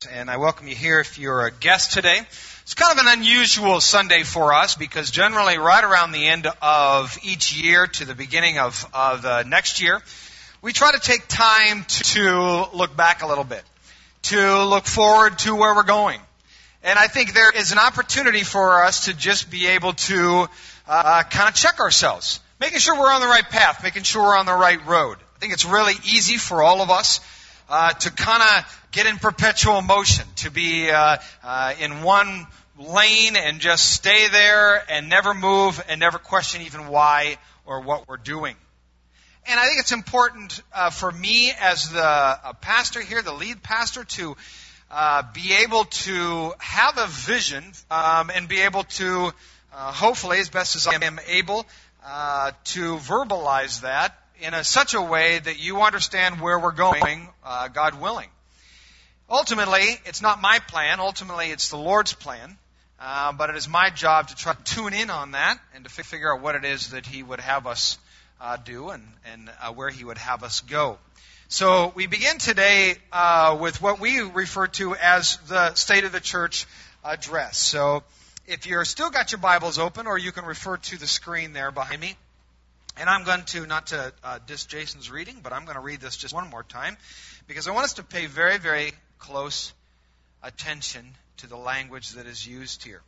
And I welcome you here if you're a guest today. It's kind of an unusual Sunday for us because generally right around the end of each year to the beginning of the next year, we try to take time to look back a little bit, to look forward to where we're going. And I think there is an opportunity for us to just be able to kind of check ourselves, making sure we're on the right path, making sure we're on the right road. I think it's really easy for all of us to kind of get in perpetual motion, to be in one lane and just stay there and never move and never question even why or what we're doing. And I think it's important for me as the pastor here, the lead pastor, to be able to have a vision and be able to, hopefully, as best as I am able, to verbalize that in such a way that you understand where we're going, God willing. Ultimately, it's not my plan. Ultimately, it's the Lord's plan. But it is my job to try to tune in on that and to figure out what it is that He would have us do and where He would have us go. So we begin today with what we refer to as the State of the Church address. So if you're still got your Bibles open, or you can refer to the screen there behind me. And I'm going to, not to diss Jason's reading, but I'm going to read this just one more time because I want us to pay very, very close attention to the language that is used here.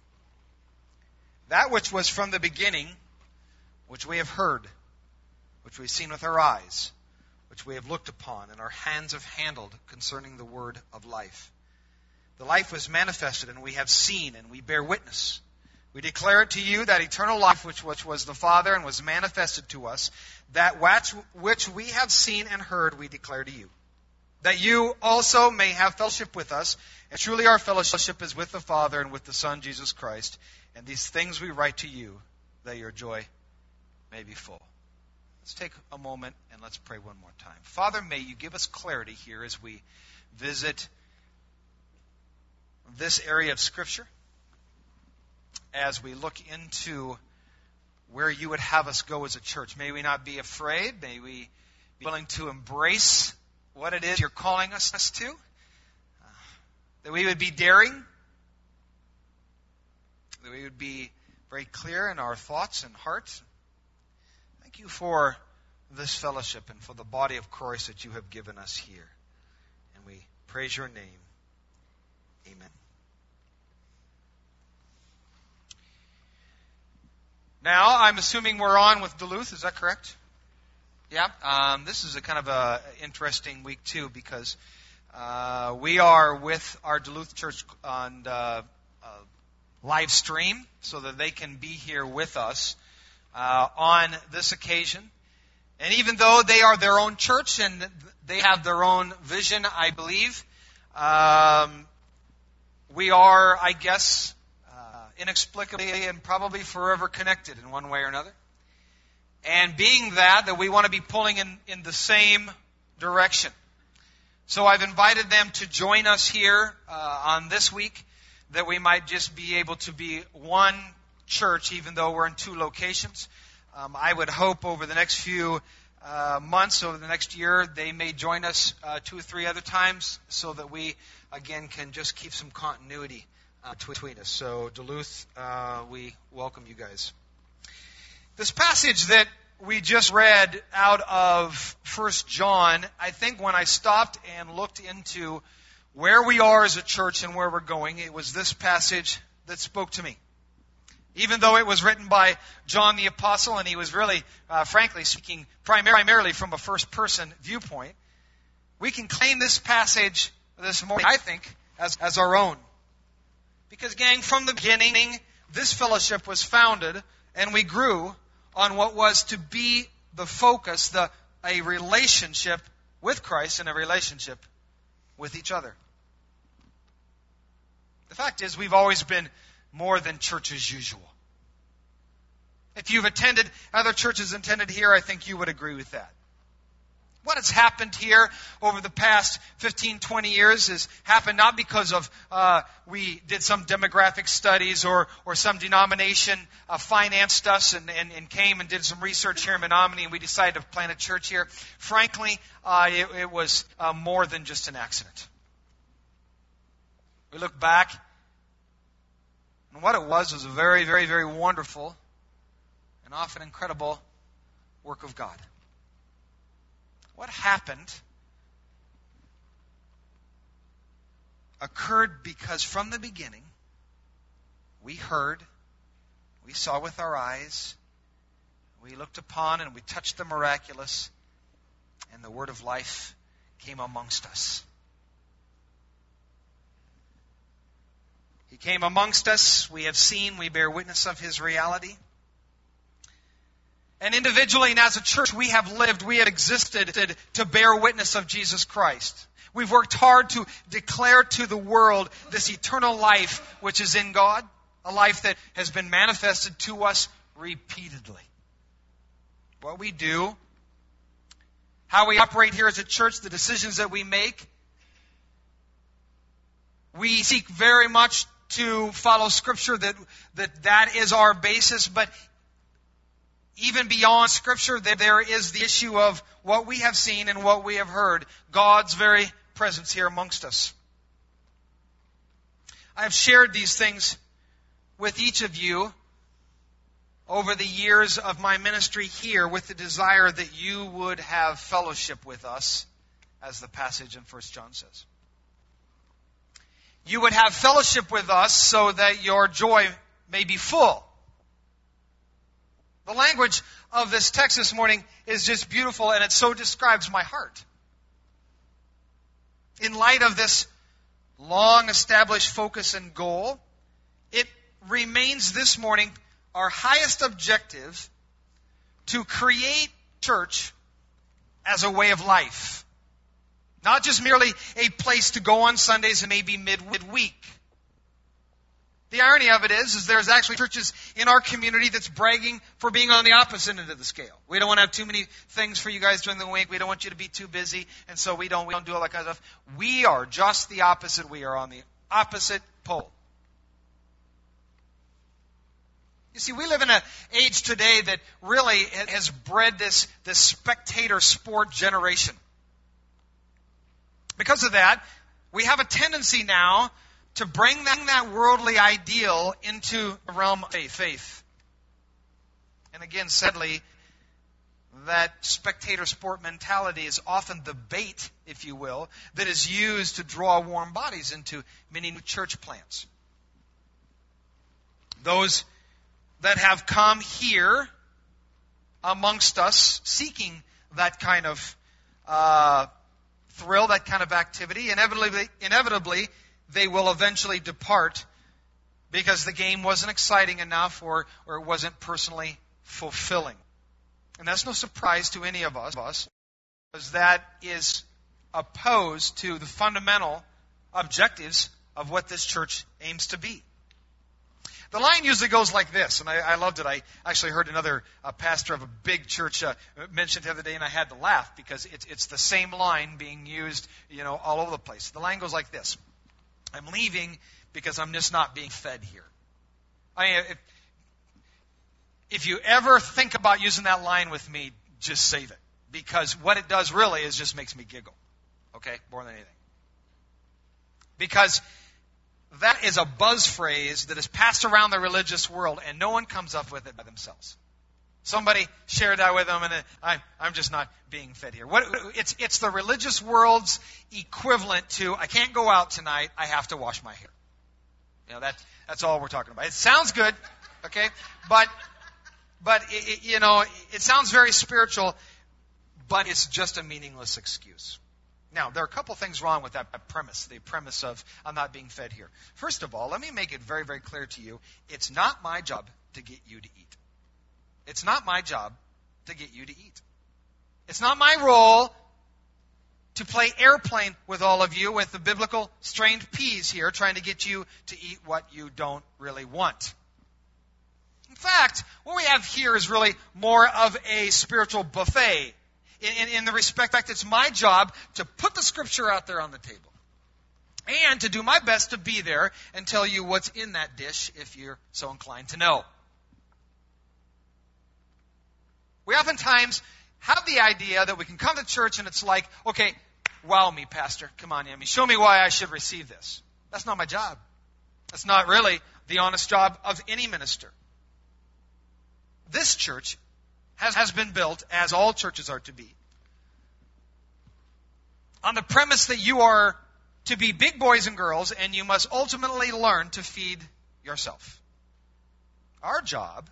That which was from the beginning, which we have heard, which we've seen with our eyes, which we have looked upon, and our hands have handled concerning the word of life. The life was manifested, and we have seen, and we bear witness. We declare it to you, that eternal life which was the Father and was manifested to us, that which we have seen and heard we declare to you, that you also may have fellowship with us. And truly our fellowship is with the Father and with the Son, Jesus Christ. And these things we write to you, that your joy may be full. Let's take a moment and let's pray one more time. Father, may you give us clarity here as we visit this area of Scripture, as we look into where you would have us go as a church. May we not be afraid. May we be willing to embrace what it is you're calling us to. That we would be daring. That we would be very clear in our thoughts and hearts. Thank you for this fellowship and for the body of Christ that you have given us here. And we praise your name. Amen. Now, I'm assuming we're on with Duluth. Is that correct? Yeah. This is a kind of a interesting week, too, because we are with our Duluth church on live stream so that they can be here with us on this occasion. And even though they are their own church and they have their own vision, I believe, we are, I guess, inexplicably and probably forever connected in one way or another. And being that we want to be pulling in the same direction. So I've invited them to join us here on this week, that we might just be able to be one church, even though we're in two locations. I would hope over the next few months, over the next year, they may join us 2 or 3 other times so that we, again, can just keep some continuity between us. So Duluth, we welcome you guys. This passage that we just read out of 1 John, I think when I stopped and looked into where we are as a church and where we're going, it was this passage that spoke to me. Even though it was written by John the Apostle, and he was really, frankly, speaking primarily from a first-person viewpoint, we can claim this passage this morning, I think, as our own. Because, gang, from the beginning, this fellowship was founded, and we grew on what was to be the focus, a relationship with Christ and a relationship with each other. The fact is, we've always been more than church as usual. If you've attended other churches attended here, I think you would agree with that. What has happened here over the past 15, 20 years has happened not because of we did some demographic studies or some denomination financed us and came and did some research here in Menominee and we decided to plant a church here. Frankly, it was more than just an accident. We look back, and what it was a very, very, very wonderful and often incredible work of God. What happened occurred because from the beginning, we heard, we saw with our eyes, we looked upon and we touched the miraculous, and the word of life came amongst us. He came amongst us. We have seen, we bear witness of His reality. And individually and as a church, we have lived, we have existed to bear witness of Jesus Christ. We've worked hard to declare to the world this eternal life which is in God, a life that has been manifested to us repeatedly. What we do, how we operate here as a church, the decisions that we make, we seek very much to follow Scripture, that is our basis, but even beyond Scripture, there is the issue of what we have seen and what we have heard, God's very presence here amongst us. I have shared these things with each of you over the years of my ministry here with the desire that you would have fellowship with us, as the passage in 1 John says. You would have fellowship with us so that your joy may be full. The language of this text this morning is just beautiful, and it so describes my heart. In light of this long-established focus and goal, it remains this morning our highest objective to create church as a way of life. Not just merely a place to go on Sundays and maybe midweek. The irony of it is there's actually churches in our community that's bragging for being on the opposite end of the scale. We don't want to have too many things for you guys during the week. We don't want you to be too busy, and so we don't do all that kind of stuff. We are just the opposite. We are on the opposite pole. You see, we live in an age today that really has bred this spectator sport generation. Because of that, we have a tendency now to bring that worldly ideal into the realm of faith. And again, sadly, that spectator sport mentality is often the bait, if you will, that is used to draw warm bodies into many new church plants. Those that have come here amongst us seeking that kind of thrill, that kind of activity, inevitably they will eventually depart because the game wasn't exciting enough or it wasn't personally fulfilling. And that's no surprise to any of us, because that is opposed to the fundamental objectives of what this church aims to be. The line usually goes like this, and I loved it. I actually heard another pastor of a big church mention it the other day, and I had to laugh because it's the same line being used, all over the place. The line goes like this: I'm leaving because I'm just not being fed here. If you ever think about using that line with me, just save it, because what it does really is just makes me giggle. Okay, more than anything, because that is a buzz phrase that is passed around the religious world, and no one comes up with it by themselves. Somebody shared that with them, and I'm just not being fed here. It's the religious world's equivalent to, I can't go out tonight, I have to wash my hair. That's all we're talking about. It sounds good, okay, but it sounds very spiritual, but it's just a meaningless excuse. Now, there are a couple things wrong with that premise, the premise of I'm not being fed here. First of all, let me make it very, very clear to you, it's not my job to get you to eat. It's not my job to get you to eat. It's not my role to play airplane with all of you with the biblical strained peas here, trying to get you to eat what you don't really want. In fact, what we have here is really more of a spiritual buffet. In the respect that it's my job to put the Scripture out there on the table and to do my best to be there and tell you what's in that dish if you're so inclined to know. We oftentimes have the idea that we can come to church and it's like, okay, wow me, Pastor. Come on, Yemi. Show me why I should receive this. That's not my job. That's not really the honest job of any minister. This church has been built, as all churches are to be, on the premise that you are to be big boys and girls, and you must ultimately learn to feed yourself. Our job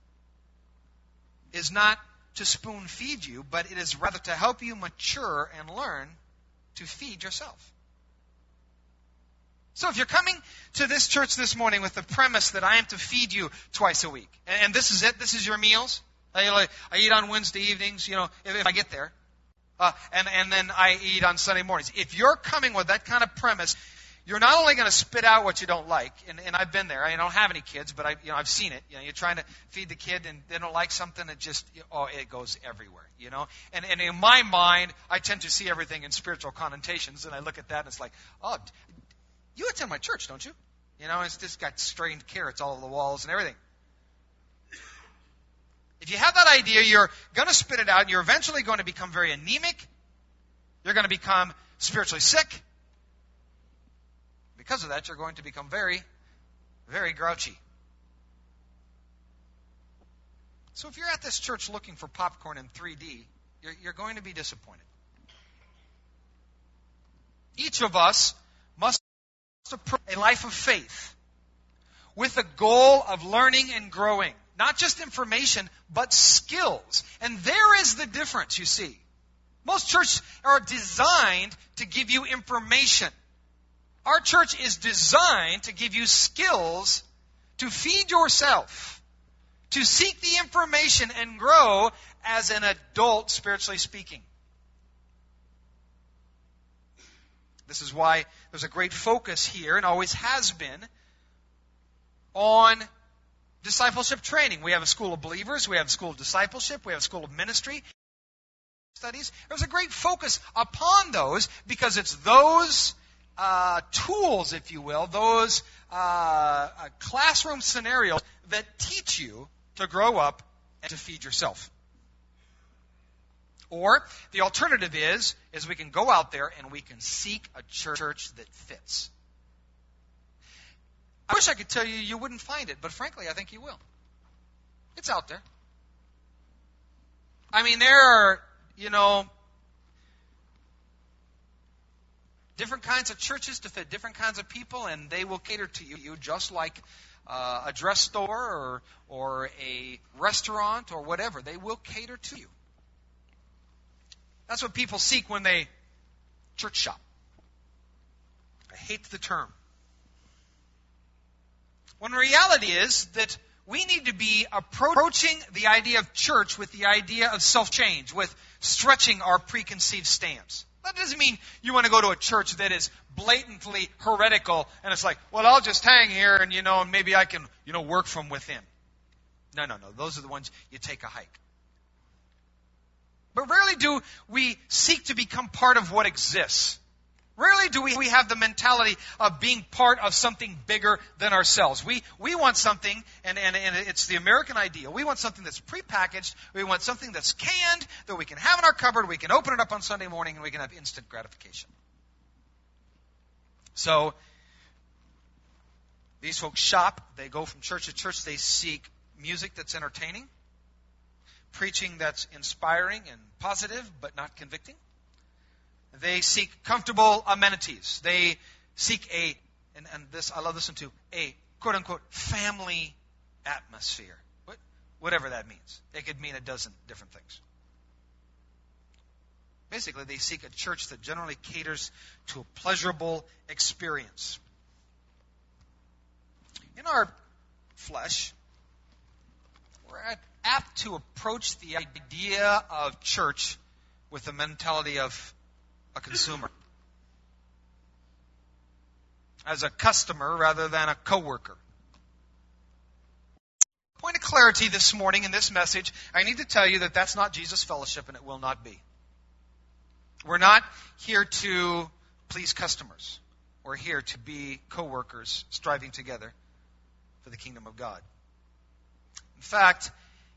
is not to spoon feed you, but it is rather to help you mature and learn to feed yourself. So if you're coming to this church this morning with the premise that I am to feed you twice a week, and this is it, this is your meals, I eat on Wednesday evenings, if I get there, and then I eat on Sunday mornings. If you're coming with that kind of premise, you're not only going to spit out what you don't like, and I've been there. I don't have any kids, but I've seen it. You're trying to feed the kid, and they don't like something, it goes everywhere. And in my mind, I tend to see everything in spiritual connotations, and I look at that, and it's like, oh, you attend my church, don't you? It's just got strained carrots all over the walls and everything. If you have that idea, you're going to spit it out, and you're eventually going to become very anemic. You're going to become spiritually sick. Because of that, you're going to become very, very grouchy. So if you're at this church looking for popcorn in 3D, you're going to be disappointed. Each of us must approach a life of faith with the goal of learning and growing. Not just information, but skills. And there is the difference, you see. Most churches are designed to give you information. Our church is designed to give you skills to feed yourself, to seek the information and grow as an adult, spiritually speaking. This is why there's a great focus here, and always has been, on discipleship training. We have a school of believers, we have a school of discipleship, we have a school of ministry studies. There's a great focus upon those because it's those tools, if you will, those classroom scenarios that teach you to grow up and to feed yourself. Or the alternative is we can go out there and we can seek a church that fits. I wish I could tell you you wouldn't find it, but frankly, I think you will. It's out there. I mean, there are, different kinds of churches to fit different kinds of people, and they will cater to you just like a dress store or a restaurant or whatever. They will cater to you. That's what people seek when they church shop. I hate the term. When reality is that we need to be approaching the idea of church with the idea of self-change, with stretching our preconceived stance. That doesn't mean you want to go to a church that is blatantly heretical and it's like, well, I'll just hang here and, and maybe I can, work from within. No. Those are the ones you take a hike. But rarely do we seek to become part of what exists. Rarely do we have the mentality of being part of something bigger than ourselves. We want something, and it's the American ideal. We want something that's prepackaged. We want something that's canned, that we can have in our cupboard. We can open it up on Sunday morning, and we can have instant gratification. So, these folks shop. They go from church to church. They seek music that's entertaining, preaching that's inspiring and positive, but not convicting. They seek comfortable amenities. They seek and this, I love this one too, a quote-unquote family atmosphere. Whatever that means. It could mean a dozen different things. Basically, they seek a church that generally caters to a pleasurable experience. In our flesh, we're apt to approach the idea of church with the mentality of a consumer, as a customer rather than a coworker. Point of clarity this morning in this message, I need to tell you that that's not Jesus Fellowship, and it will not be. We're not here to please customers. We're here to be coworkers striving together for the kingdom of God. In fact,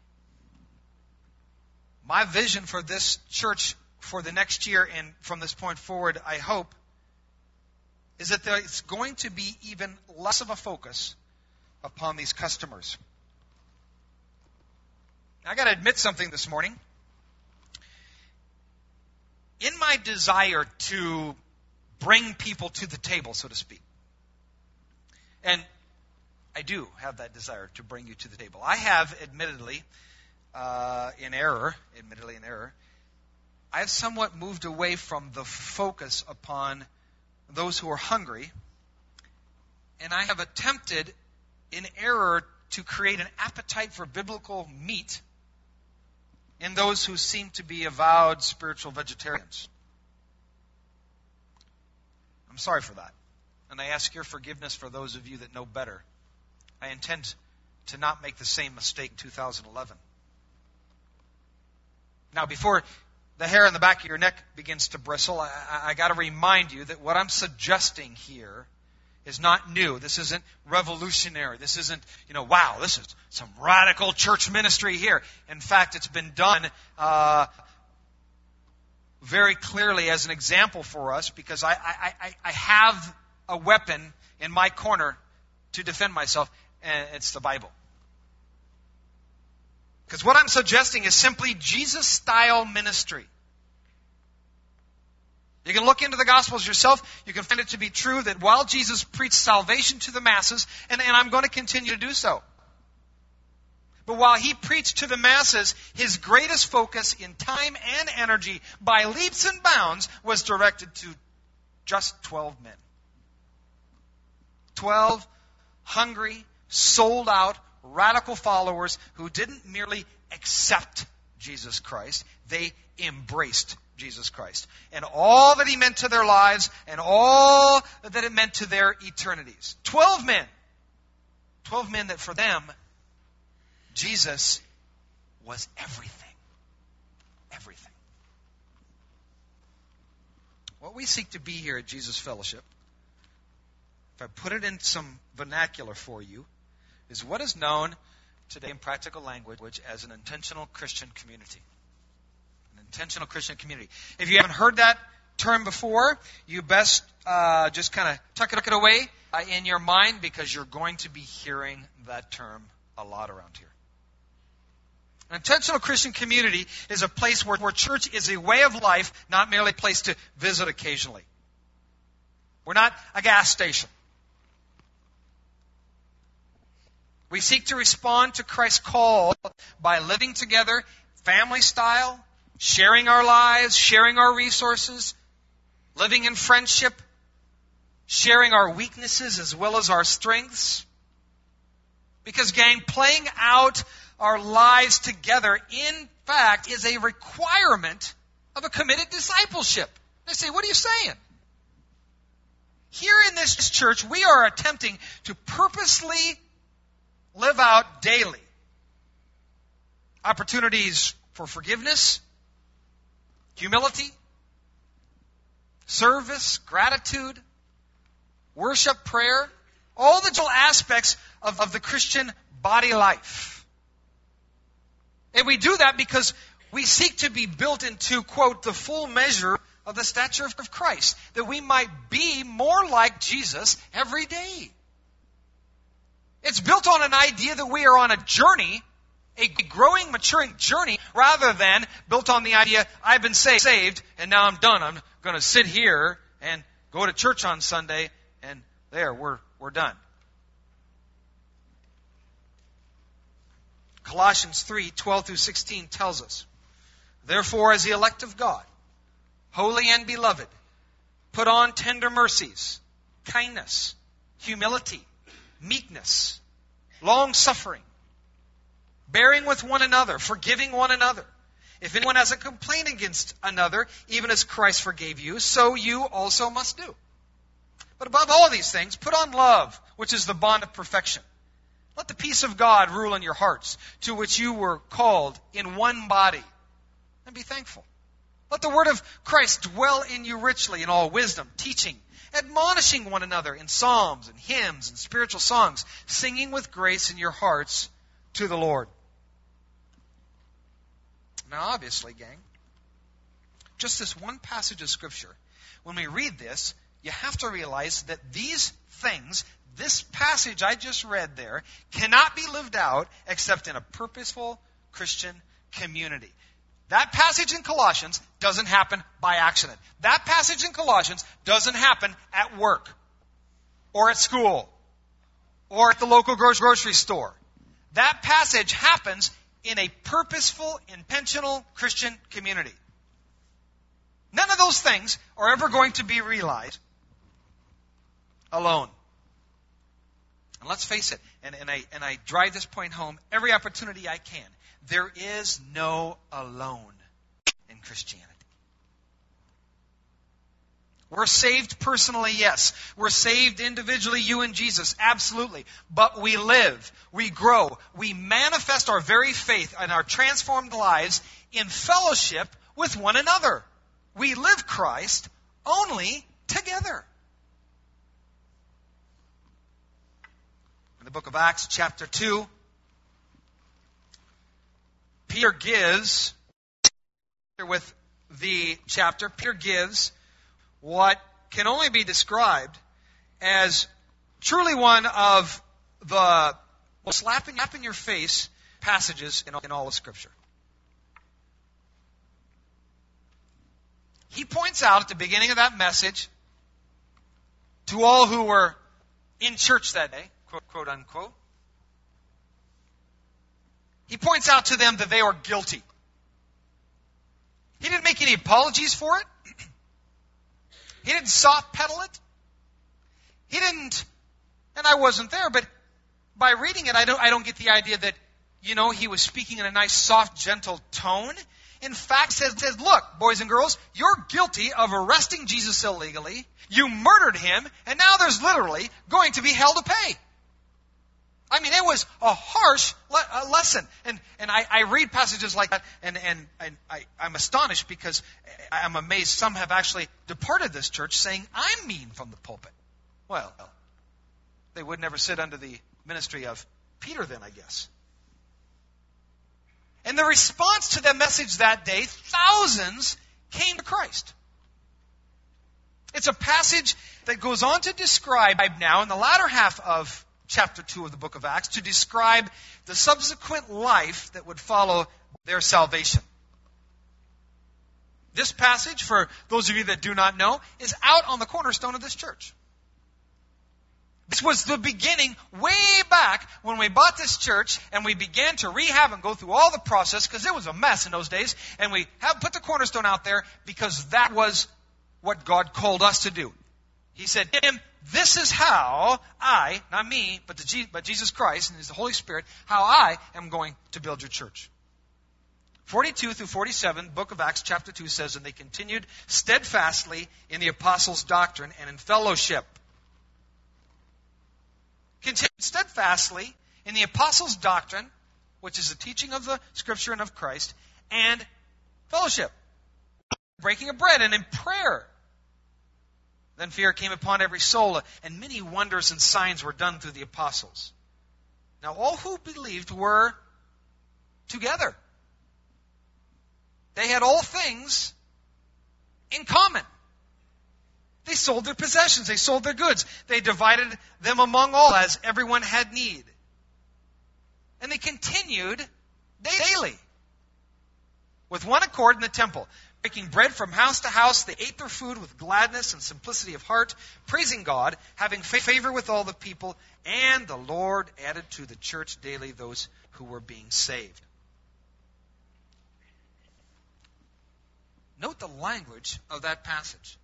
my vision for this church for the next year and from this point forward, I hope, is that there's going to be even less of a focus upon these customers. I got to admit something this morning. In my desire to bring people to the table, so to speak, and I do have that desire to bring you to the table. I have, admittedly in error, I have somewhat moved away from the focus upon those who are hungry, and I have attempted in error to create an appetite for biblical meat in those who seem to be avowed spiritual vegetarians. I'm sorry for that, and I ask your forgiveness for those of you that know better. I intend to not make the same mistake in 2011. Now, before the hair on the back of your neck begins to bristle, I got to remind you that what I'm suggesting here is not new. This isn't revolutionary. This isn't, wow, this is some radical church ministry here. In fact, it's been done very clearly as an example for us because I have a weapon in my corner to defend myself, and it's the Bible. Because what I'm suggesting is simply Jesus-style ministry. You can look into the Gospels yourself. You can find it to be true that while Jesus preached salvation to the masses, and I'm going to continue to do so, but while he preached to the masses, his greatest focus in time and energy, by leaps and bounds, was directed to just 12 men. 12 hungry, sold-out, radical followers who didn't merely accept Jesus Christ, they embraced Jesus Christ. And all that he meant to their lives and all that it meant to their eternities. 12 men. 12 men that for them, Jesus was everything. Everything. What we seek to be here at Jesus Fellowship, if I put it in some vernacular for you, is what is known today in practical language as an intentional Christian community. An intentional Christian community. If you haven't heard that term before, you best just kind of tuck it away in your mind because you're going to be hearing that term a lot around here. An intentional Christian community is a place where church is a way of life, not merely a place to visit occasionally. We're not a gas station. We seek to respond to Christ's call by living together, family style, sharing our lives, sharing our resources, living in friendship, sharing our weaknesses as well as our strengths. Because, gang, playing out our lives together, in fact, is a requirement of a committed discipleship. They say, what are you saying? Here in this church, we are attempting to purposely live out daily opportunities for forgiveness, humility, service, gratitude, worship, prayer, all the dual aspects of the Christian body life. And we do that because we seek to be built into, quote, the full measure of the stature of Christ, that we might be more like Jesus every day. It's built on an idea that we are on a journey, a growing, maturing journey, rather than built on the idea, I've been saved, and now I'm done. I'm going to sit here and go to church on Sunday, and there, we're done. Colossians 3:12-16 tells us, therefore, as the elect of God, holy and beloved, put on tender mercies, kindness, humility, meekness, long-suffering, bearing with one another, forgiving one another. If anyone has a complaint against another, even as Christ forgave you, so you also must do. But above all these things, put on love, which is the bond of perfection. Let the peace of God rule in your hearts, to which you were called in one body, and be thankful. Let the word of Christ dwell in you richly in all wisdom, teaching, admonishing one another in psalms and hymns and spiritual songs, singing with grace in your hearts to the Lord. Now, obviously, gang, just this one passage of Scripture, when we read this, you have to realize that these things, this passage I just read there, cannot be lived out except in a purposeful Christian community. That passage in Colossians doesn't happen by accident. That passage in Colossians doesn't happen at work or at school or at the local grocery store. That passage happens in a purposeful, intentional Christian community. None of those things are ever going to be realized alone. And let's face it, and I drive this point home every opportunity I can. There is no alone in Christianity. We're saved personally, yes. We're saved individually, you and Jesus, absolutely. But we live, we grow, we manifest our very faith and our transformed lives in fellowship with one another. We live Christ only together. In the book of Acts, chapter 2, Peter gives what can only be described as truly one of the most slap in your face passages in all of Scripture. He points out at the beginning of that message to all who were in church that day, quote unquote, he points out to them that they were guilty. He didn't make any apologies for it. He didn't soft pedal it. He didn't, and I wasn't there, but by reading it, I don't get the idea that, he was speaking in a nice, soft, gentle tone. In fact, says, look, boys and girls, you're guilty of arresting Jesus illegally. You murdered him, and now there's literally going to be hell to pay. I mean, it was a harsh lesson. And I read passages like that, and I'm astonished because I'm amazed some have actually departed this church saying, I'm mean from the pulpit. Well, they would never sit under the ministry of Peter then, I guess. And the response to the message that day, thousands came to Christ. It's a passage that goes on to describe now in the latter half of chapter 2 of the book of Acts, to describe the subsequent life that would follow their salvation. This passage, for those of you that do not know, is out on the cornerstone of this church. This was the beginning way back when we bought this church and we began to rehab and go through all the process because it was a mess in those days. And we have put the cornerstone out there because that was what God called us to do. He said, Tim, this is how I, not me, but Jesus Christ and the Holy Spirit, how I am going to build your church. 42 through 47, book of Acts, chapter 2 says, and they continued steadfastly in the apostles' doctrine and in fellowship. Continued steadfastly in the apostles' doctrine, which is the teaching of the Scripture and of Christ, and fellowship. Breaking of bread and in prayer. Then fear came upon every soul, and many wonders and signs were done through the apostles. Now all who believed were together. They had all things in common. They sold their possessions. They sold their goods. They divided them among all as everyone had need. And they continued daily with one accord in the temple, breaking bread from house to house. They ate their food with gladness and simplicity of heart, praising God, having favor with all the people, and the Lord added to the church daily those who were being saved. Note the language of that passage.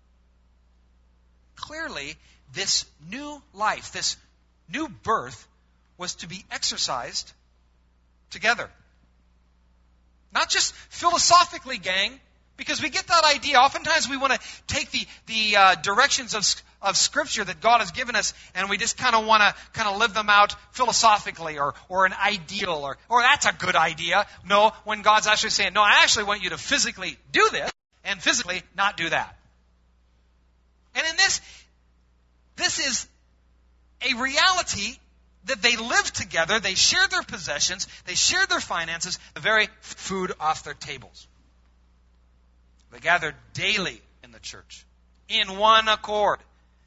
Clearly, this new life, this new birth, was to be exercised together. Not just philosophically, gang, because we get that idea. Oftentimes we want to take the directions of Scripture that God has given us, and we just kind of want to live them out philosophically or an ideal, or that's a good idea. No, when God's actually saying, no, I actually want you to physically do this and physically not do that. And in this is a reality that they lived together, they shared their possessions, they shared their finances, the very food off their tables. They gathered daily in the church. in one accord.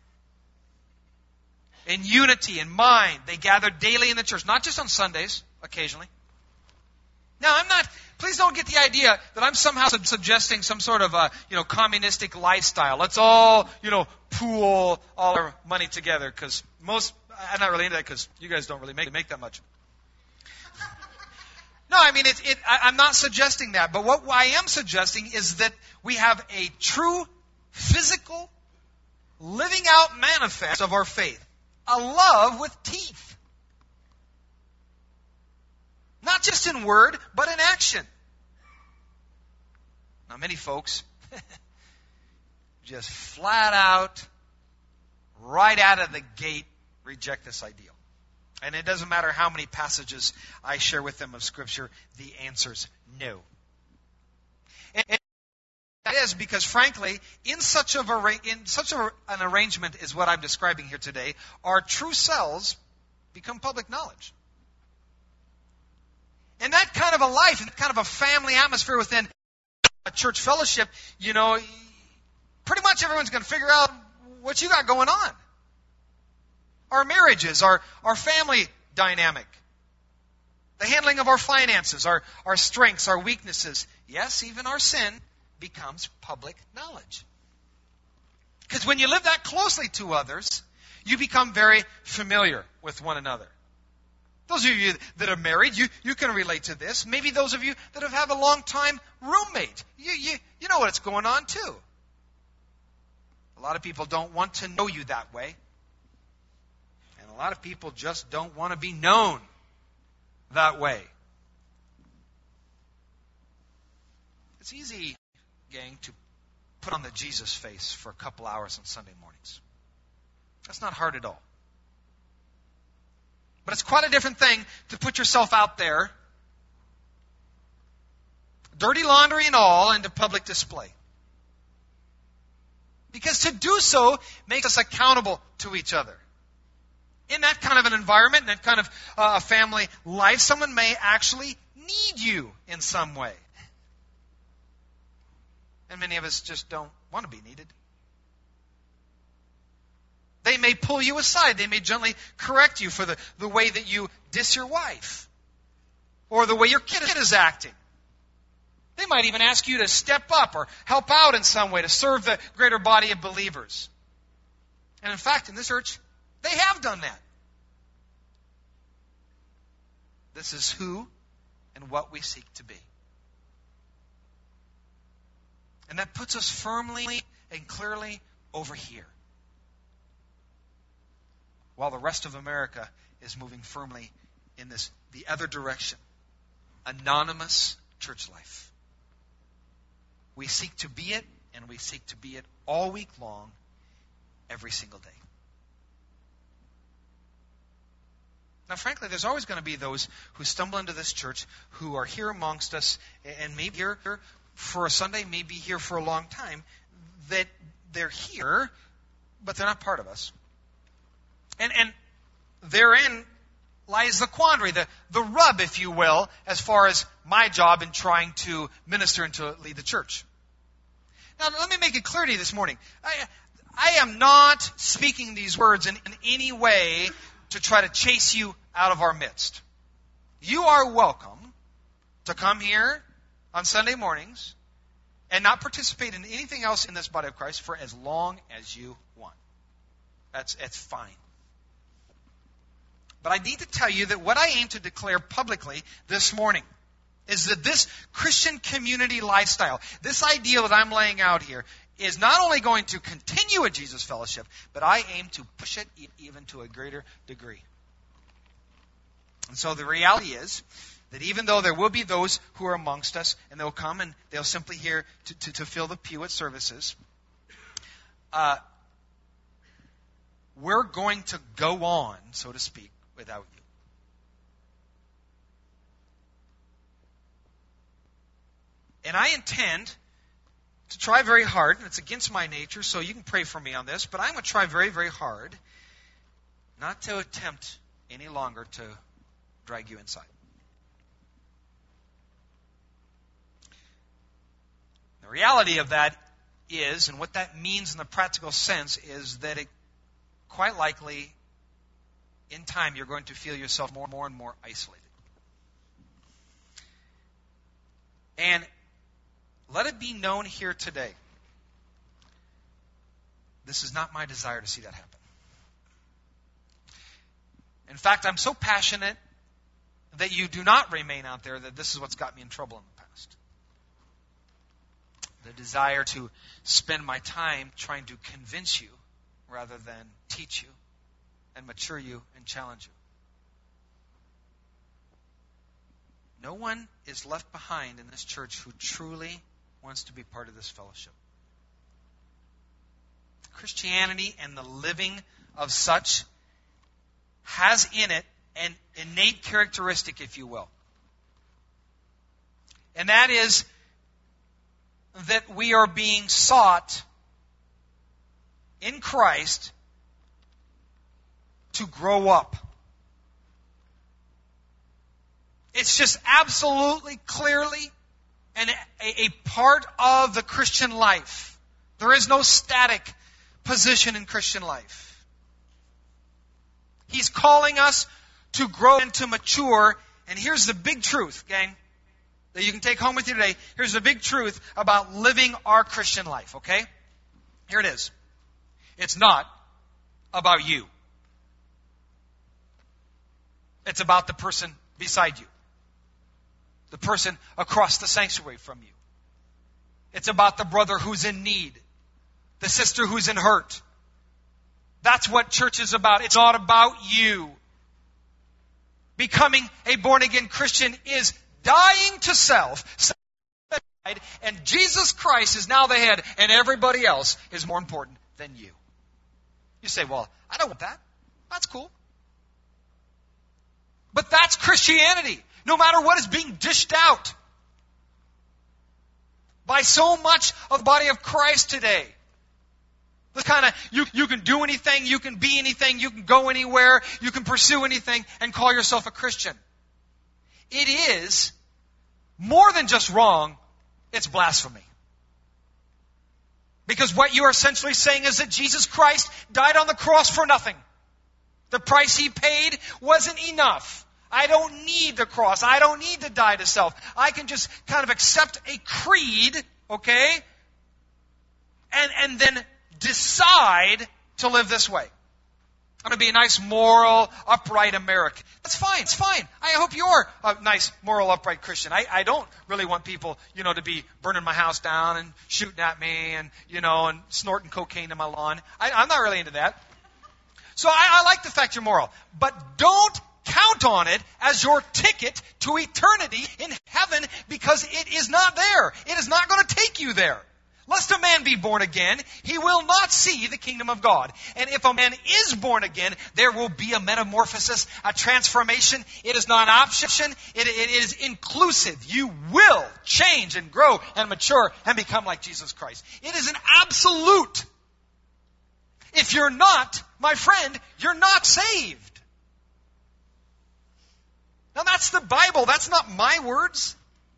In unity, in mind, they gathered daily in the church, not just on Sundays, occasionally. Now, please don't get the idea that I'm somehow suggesting some sort of communistic lifestyle. Let's all, pool all our money together, because I'm not really into that, because you guys don't really make that much. No, I'm not suggesting that, but what I am suggesting is that we have a true, physical, living out manifest of our faith. A love with teeth. Not just in word, but in action. Now, many folks just flat out, right out of the gate, reject this ideal. And it doesn't matter how many passages I share with them of Scripture, the answer's no. And that is because, frankly, in such an arrangement as what I'm describing here today, our true selves become public knowledge. And that kind of a life, that kind of a family atmosphere within a church fellowship, pretty much everyone's going to figure out what you got going on. Our marriages, our family dynamic, the handling of our finances, our strengths, our weaknesses, yes, even our sin becomes public knowledge. Because when you live that closely to others, you become very familiar with one another. Those of you that are married, you can relate to this. Maybe those of you that have had a long-time roommate, you know what's going on too. A lot of people don't want to know you that way. And a lot of people just don't want to be known that way. It's easy, gang, to put on the Jesus face for a couple hours on Sunday mornings. That's not hard at all. But it's quite a different thing to put yourself out there, dirty laundry and all, into public display. Because to do so makes us accountable to each other. In that kind of an environment, in that kind of a family life, someone may actually need you in some way. And many of us just don't want to be needed. They may pull you aside. They may gently correct you for the way that you diss your wife. Or the way your kid is acting. They might even ask you to step up or help out in some way to serve the greater body of believers. And in fact, in this church, they have done that. This is who and what we seek to be. And that puts us firmly and clearly over here, while the rest of America is moving firmly in the other direction. Anonymous church life. We seek to be it, and we seek to be it all week long, every single day. Now, frankly, there's always going to be those who stumble into this church, who are here amongst us, and maybe here for a Sunday, maybe here for a long time, that they're here, but they're not part of us. And therein lies the quandary, the rub, if you will, as far as my job in trying to minister and to lead the church. Now, let me make it clear to you this morning. I am not speaking these words in any way to try to chase you out of our midst. You are welcome to come here on Sunday mornings and not participate in anything else in this body of Christ for as long as you want. That's fine. But I need to tell you that what I aim to declare publicly this morning is that this Christian community lifestyle, this ideal that I'm laying out here, is not only going to continue at Jesus Fellowship, but I aim to push it even to a greater degree. And so the reality is that even though there will be those who are amongst us, and they'll come and they'll simply here to fill the pew at services, we're going to go on, so to speak, without you. And I intend to try very hard, and it's against my nature, so you can pray for me on this, but I'm going to try very, very hard not to attempt any longer to drag you inside. The reality of that is, and what that means in the practical sense, is that it quite likely, in time, you're going to feel yourself more and more isolated. And let it be known here today, this is not my desire to see that happen. In fact, I'm so passionate that you do not remain out there that this is what's got me in trouble in the past. The desire to spend my time trying to convince you rather than teach you and mature you and challenge you. No one is left behind in this church who truly wants to be part of this fellowship. Christianity and the living of such has in it an innate characteristic, if you will. And that is that we are being sought in Christ to grow up. It's just absolutely, clearly a part of the Christian life. There is no static position in Christian life. He's calling us to grow and to mature. And here's the big truth, gang, that you can take home with you today. Here's the big truth about living our Christian life, okay? Here it is. It's not about you. It's about the person beside you. The person across the sanctuary from you. It's about the brother who's in need. The sister who's in hurt. That's what church is about. It's not about you. Becoming a born-again Christian is dying to self, and Jesus Christ is now the head, and everybody else is more important than you. You say, well, I don't want that. That's cool. But that's Christianity, no matter what is being dished out by so much of the body of Christ today. The kind of, you can do anything, you can be anything, you can go anywhere, you can pursue anything, and call yourself a Christian. It is more than just wrong, it's blasphemy. Because what you are essentially saying is that Jesus Christ died on the cross for nothing. The price He paid wasn't enough. I don't need the cross. I don't need to die to self. I can just kind of accept a creed, okay? And then decide to live this way. I'm going to be a nice, moral, upright American. That's fine. It's fine. I hope you're a nice, moral, upright Christian. I don't really want people, to be burning my house down and shooting at me and, and snorting cocaine in my lawn. I'm not really into that. So I like the fact you're moral. But don't count on it as your ticket to eternity in heaven, because it is not there. It is not going to take you there. Lest a man be born again, he will not see the kingdom of God. And if a man is born again, there will be a metamorphosis, a transformation. It is not an option. It is inclusive. You will change and grow and mature and become like Jesus Christ. It is an absolute. If you're not, my friend, you're not saved. Now that's the Bible. That's not my words.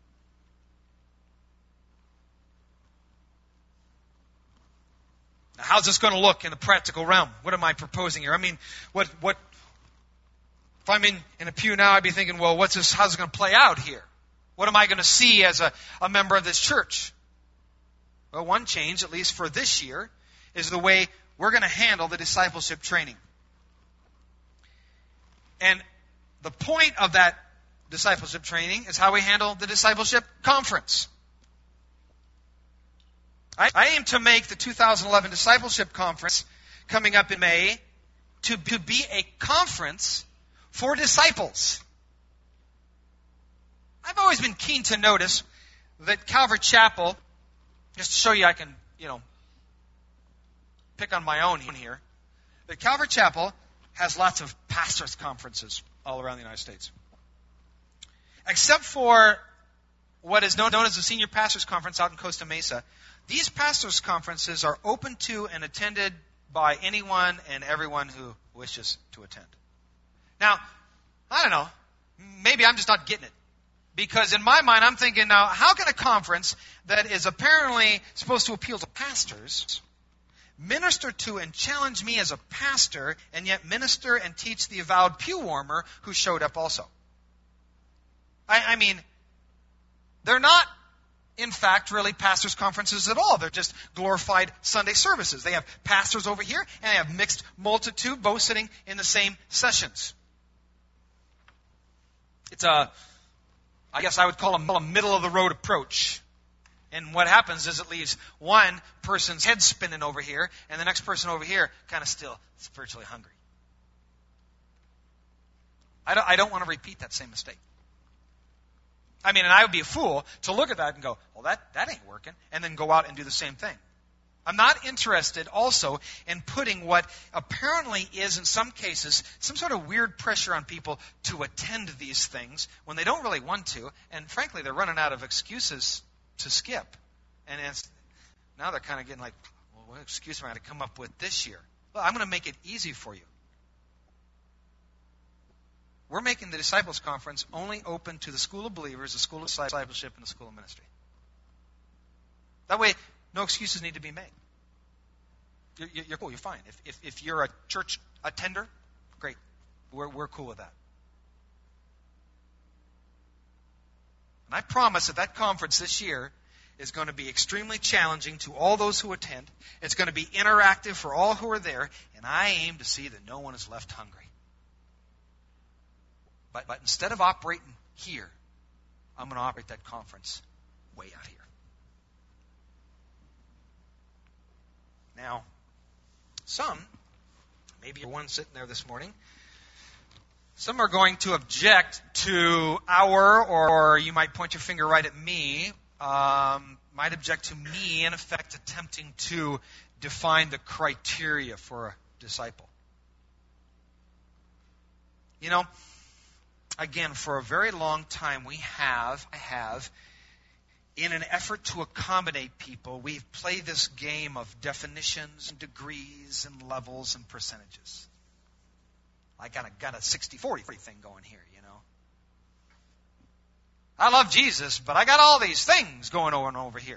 Now, how's this going to look in the practical realm? What am I proposing here? I mean, what? If I'm in a pew now, I'd be thinking, well, how's it going to play out here? What am I going to see as a member of this church? Well, one change, at least for this year, is the way we're going to handle the discipleship training. And the point of that discipleship training is how we handle the discipleship conference. I aim to make the 2011 Discipleship Conference coming up in May to be a conference for disciples. I've always been keen to notice that Calvary Chapel, just to show you I can, pick on my own here, that Calvary Chapel has lots of pastors' conferences all around the United States. Except for what is known as the Senior Pastors Conference out in Costa Mesa, these pastors' conferences are open to and attended by anyone and everyone who wishes to attend. Now, I don't know. Maybe I'm just not getting it. Because in my mind, I'm thinking now, how can a conference that is apparently supposed to appeal to pastors minister to and challenge me as a pastor, and yet minister and teach the avowed pew warmer who showed up also? I mean, they're not, in fact, really pastors' conferences at all. They're just glorified Sunday services. They have pastors over here, and they have mixed multitude, both sitting in the same sessions. It's I guess I would call a middle-of-the-road approach. And what happens is it leaves one person's head spinning over here, and the next person over here kind of still spiritually hungry. I don't want to repeat that same mistake. I mean, and I would be a fool to look at that and go, well, that ain't working, and then go out and do the same thing. I'm not interested also in putting what apparently is, in some cases, some sort of weird pressure on people to attend these things when they don't really want to, and frankly, they're running out of excuses to skip. And now they're kind of getting like, well, what excuse am I going to come up with this year? Well, I'm going to make it easy for you. We're making the Disciples Conference only open to the School of Believers, the School of Discipleship, and the School of Ministry. That way, no excuses need to be made. You're cool. You're fine. If you're a church attender, great. We're cool with that. And I promise that conference this year is going to be extremely challenging to all those who attend. It's going to be interactive for all who are there, and I aim to see that no one is left hungry. But instead of operating here, I'm going to operate that conference way out here. Now, some, maybe you're one sitting there this morning, some are going to object to or you might point your finger right at me, might object to me, in effect, attempting to define the criteria for a disciple. You know, again, for a very long time, I have, in an effort to accommodate people, we've played this game of definitions and degrees and levels and percentages. I got a 60-40 thing going here, you know. I love Jesus, but I got all these things going on over here.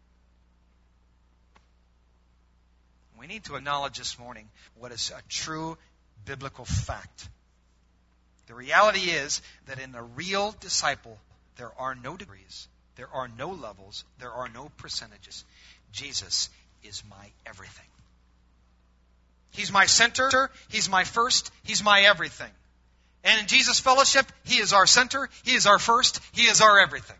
We need to acknowledge this morning what is a true biblical fact. The reality is that in a real disciple, there are no degrees. There are no levels. There are no percentages. Jesus is my everything. He's my center. He's my first. He's my everything. And in Jesus Fellowship, He is our center. He is our first. He is our everything.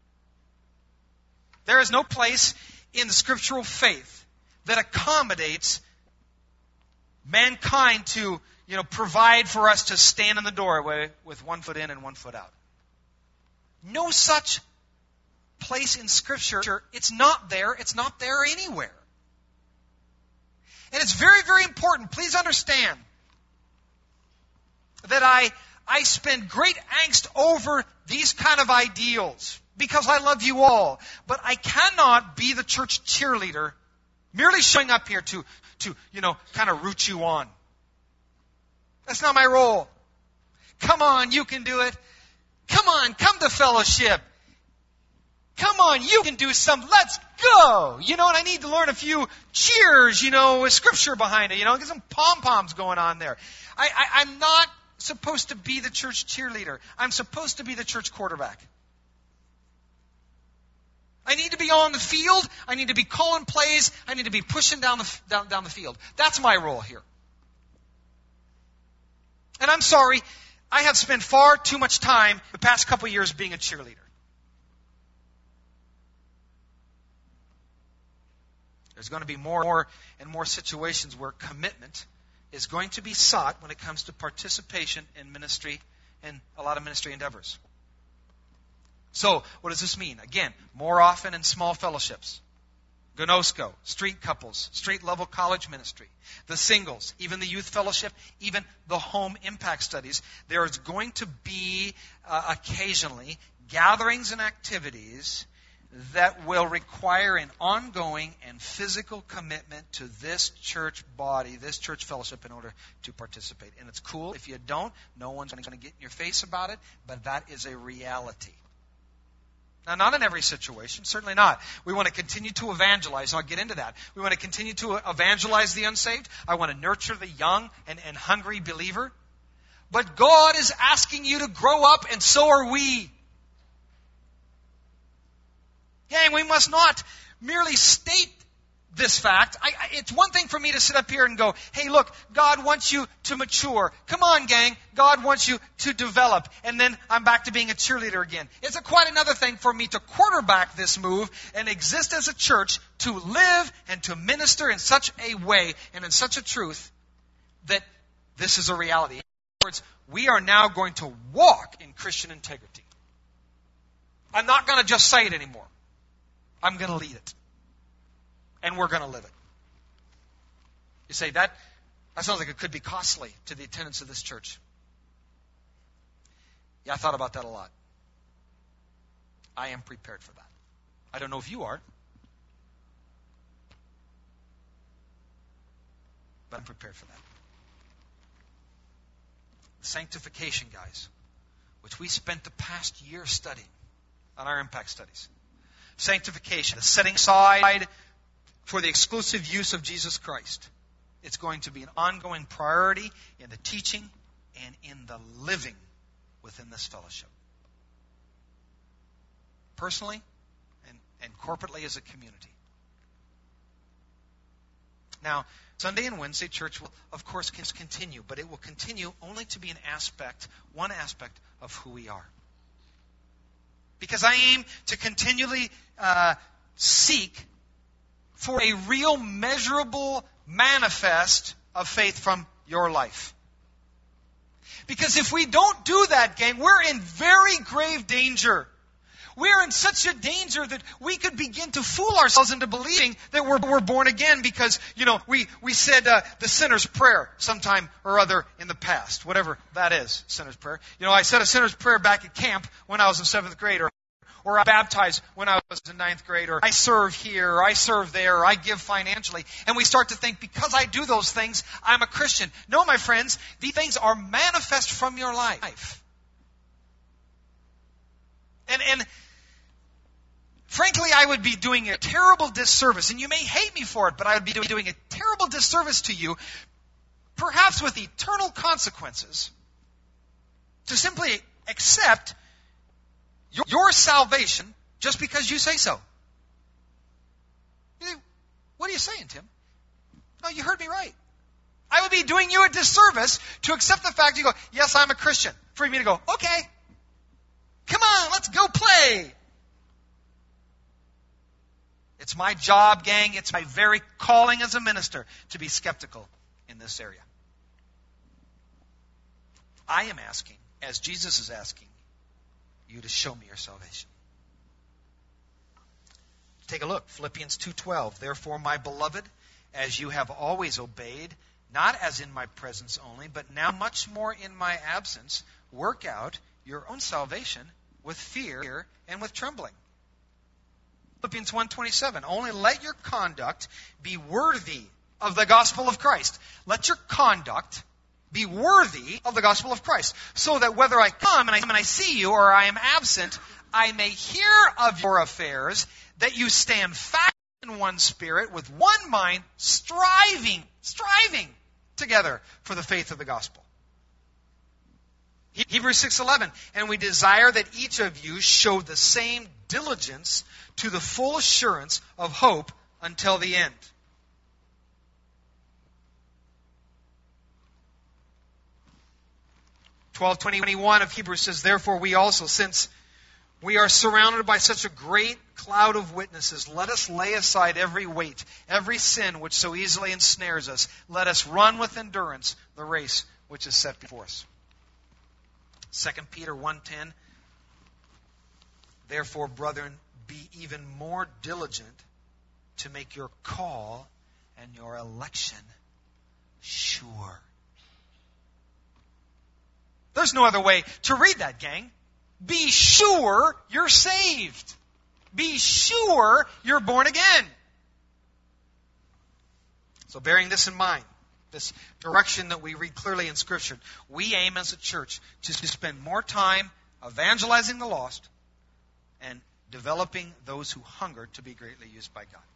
There is no place in the scriptural faith that accommodates mankind to, provide for us to stand in the doorway with one foot in and one foot out. No such place in Scripture. It's not there. It's not there anywhere. And it's very, very important. Please understand that I spend great angst over these kind of ideals because I love you all. But I cannot be the church cheerleader merely showing up here to kind of root you on. That's not my role. Come on, you can do it. Come on, come to fellowship. Come on, you can do something. Let's go. And I need to learn a few cheers, with scripture behind it, get some pom-poms going on there. I'm not supposed to be the church cheerleader. I'm supposed to be the church quarterback. I need to be on the field. I need to be calling plays. I need to be pushing down the field. That's my role here. And I'm sorry, I have spent far too much time the past couple years being a cheerleader. There's going to be more and more situations where commitment is going to be sought when it comes to participation in ministry and a lot of ministry endeavors. So, what does this mean? Again, more often in small fellowships. Gnosko, street couples, street level college ministry, the singles, even the youth fellowship, even the home impact studies. There is going to be occasionally gatherings and activities that will require an ongoing and physical commitment to this church body, this church fellowship in order to participate. And it's cool. If you don't, no one's going to get in your face about it, but that is a reality. Now, not in every situation, certainly not. We want to continue to evangelize. I'll get into that. We want to continue to evangelize the unsaved. I want to nurture the young and hungry believer. But God is asking you to grow up, and so are we. Gang, we must not merely state this fact. It's one thing for me to sit up here and go, hey, look, God wants you to mature. Come on, gang. God wants you to develop. And then I'm back to being a cheerleader again. It's quite another thing for me to quarterback this move and exist as a church to live and to minister in such a way and in such a truth that this is a reality. In other words, we are now going to walk in Christian integrity. I'm not going to just say it anymore. I'm going to lead it. And we're going to live it. You say, that sounds like it could be costly to the attendance of this church. Yeah, I thought about that a lot. I am prepared for that. I don't know if you are. But I'm prepared for that. Sanctification, guys, which we spent the past year studying on our impact studies. Sanctification, the setting aside for the exclusive use of Jesus Christ. It's going to be an ongoing priority in the teaching and in the living within this fellowship. Personally and corporately as a community. Now, Sunday and Wednesday church will, of course, continue, but it will continue only to be one aspect of who we are. Because I aim to continually seek for a real, measurable manifest of faith from your life. Because if we don't do that, gang, we're in very grave danger. We're in such a danger that we could begin to fool ourselves into believing that we're born again because, we said the sinner's prayer sometime or other in the past. Whatever that is, sinner's prayer. I said a sinner's prayer back at camp when I was in 7th grade, or I baptized when I was in 9th grade, or I serve here, or I serve there, or I give financially. And we start to think, because I do those things, I'm a Christian. No, my friends, these things are manifest from your life. And frankly, I would be doing a terrible disservice, and you may hate me for it, but I would be doing a terrible disservice to you, perhaps with eternal consequences, to simply accept your salvation just because you say so. What are you saying, Tim? No, you heard me right. I would be doing you a disservice to accept the fact you go, yes, I'm a Christian. For me to go, okay, come on, let's go play. It's my job, gang. It's my very calling as a minister to be skeptical in this area. I am asking, as Jesus is asking, you to show me your salvation. Take a look. Philippians 2:12. Therefore, my beloved, as you have always obeyed, not as in my presence only, but now much more in my absence, work out your own salvation with fear and with trembling. Philippians 1:27. Only let your conduct be worthy of the gospel of Christ. Let your conduct be worthy of the gospel of Christ, so that whether I come and I see you or I am absent, I may hear of your affairs, that you stand fast in one spirit, with one mind, striving together for the faith of the gospel. Hebrews 6:11, and we desire that each of you show the same diligence to the full assurance of hope until the end. Twelve 21 of Hebrews says, therefore we also, since we are surrounded by such a great cloud of witnesses, let us lay aside every weight, every sin which so easily ensnares us. Let us run with endurance the race which is set before us. 2 Peter 1:10, therefore, brethren, be even more diligent to make your call and your election sure. There's no other way to read that, gang. Be sure you're saved. Be sure you're born again. So bearing this in mind, this direction that we read clearly in Scripture, we aim as a church to spend more time evangelizing the lost and developing those who hunger to be greatly used by God.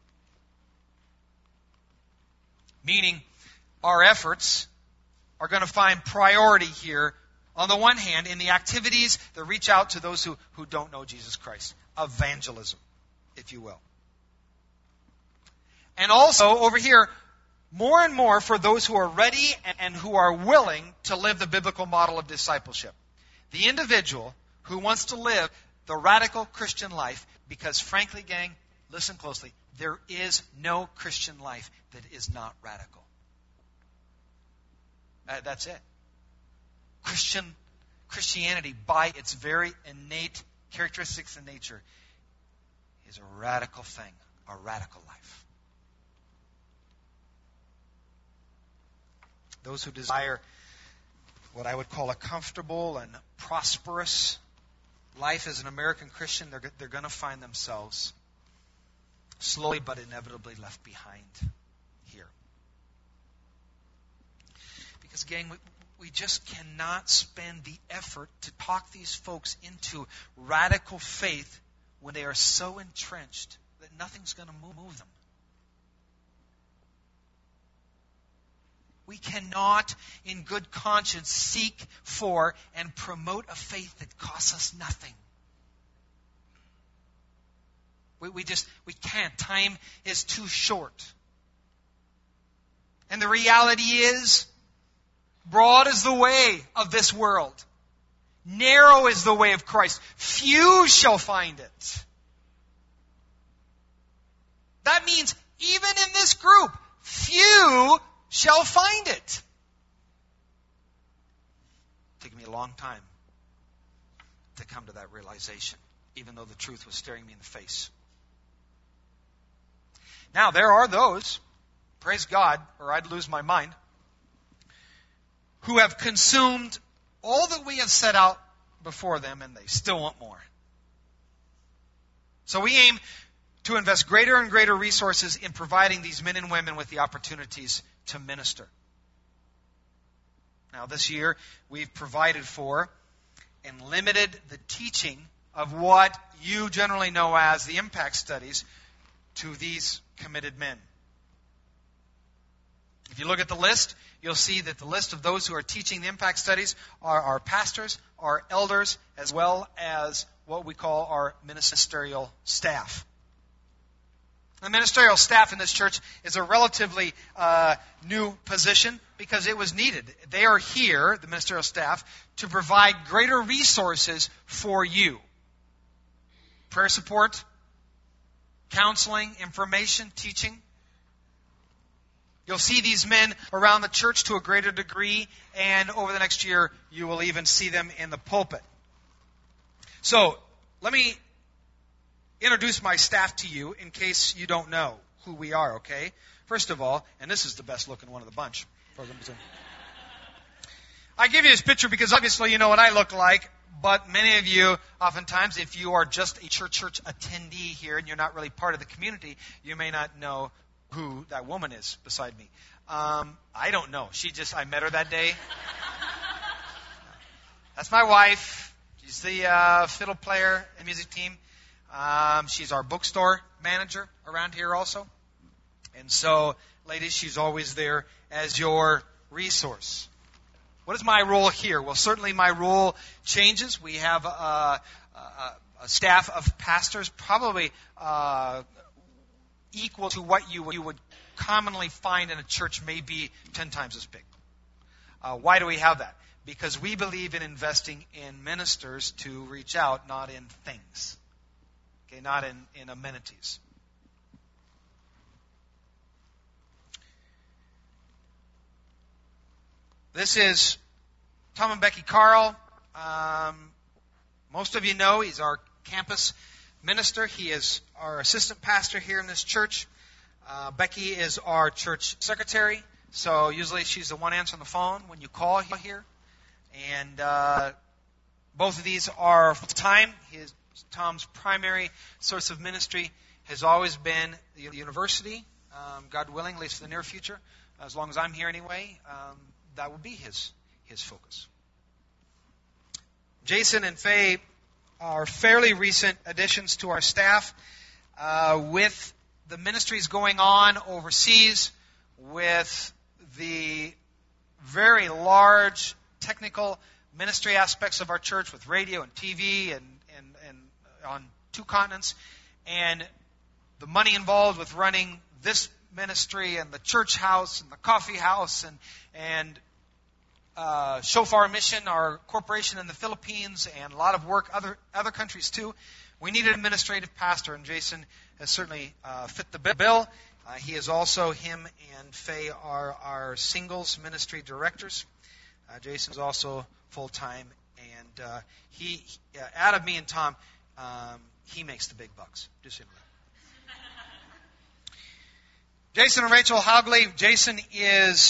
Meaning, our efforts are going to find priority here, on the one hand, in the activities that reach out to those who don't know Jesus Christ. Evangelism, if you will. And also, over here, more and more for those who are ready and who are willing to live the biblical model of discipleship. The individual who wants to live the radical Christian life, because frankly, gang, listen closely, there is no Christian life that is not radical. That's it. Christianity, by its very innate characteristics and nature, is a radical thing, a radical life. Those who desire what I would call a comfortable and prosperous life as an American Christian, they're going to find themselves slowly but inevitably left behind here. Because, gang, we just cannot spend the effort to talk these folks into radical faith when they are so entrenched that nothing's going to move them. We cannot, in good conscience, seek for and promote a faith that costs us nothing. We can't. Time is too short. And the reality is, broad is the way of this world. Narrow is the way of Christ. Few shall find it. That means even in this group, few shall find it. It's taken me a long time to come to that realization, even though the truth was staring me in the face. Now, there are those, praise God, or I'd lose my mind, who have consumed all that we have set out before them, and they still want more. So we aim to invest greater and greater resources in providing these men and women with the opportunities to minister. Now, this year, we've provided for and limited the teaching of what you generally know as the impact studies to these committed men. If you look at the list, you'll see that the list of those who are teaching the impact studies are our pastors, our elders, as well as what we call our ministerial staff. The ministerial staff in this church is a relatively new position because it was needed. They are here, the ministerial staff, to provide greater resources for you. Prayer support, counseling, information, teaching. You'll see these men around the church to a greater degree, and over the next year, you will even see them in the pulpit. So, let me introduce my staff to you in case you don't know who we are, okay? First of all, and this is the best looking one of the bunch. I give you this picture because obviously you know what I look like, but many of you, oftentimes, if you are just a church attendee here and you're not really part of the community, you may not know who that woman is beside me. I don't know. I met her that day. That's my wife. She's the fiddle player in the music team. She's our bookstore manager around here also. And so, ladies, she's always there as your resource. What is my role here? Well, certainly my role changes. We have a staff of pastors, probably equal to what you would commonly find in a church, maybe 10 times as big. Why do we have that? Because we believe in investing in ministers to reach out, not in things. Okay, not in amenities. This is Tom and Becky Carl. Most of you know he's our campus minister. He is our assistant pastor here in this church. Becky is our church secretary. So usually she's the one answering the phone when you call here. And both of these are full-time. Tom's primary source of ministry has always been the university. God willing, at least for the near future, as long as I'm here anyway, that will be his focus. Jason and Faye are fairly recent additions to our staff. With the ministries going on overseas, with the very large technical ministry aspects of our church with radio and TV and on 2 continents, and the money involved with running this ministry and the church house and the coffee house and Shofar Mission, our corporation in the Philippines, and a lot of work other countries too. We needed an administrative pastor, and Jason has certainly fit the bill. He is also, him and Faye are our singles ministry directors. Jason is also full-time, and he out of me and Tom, he makes the big bucks. Just so you know. Jason and Rachel Hogley. Jason is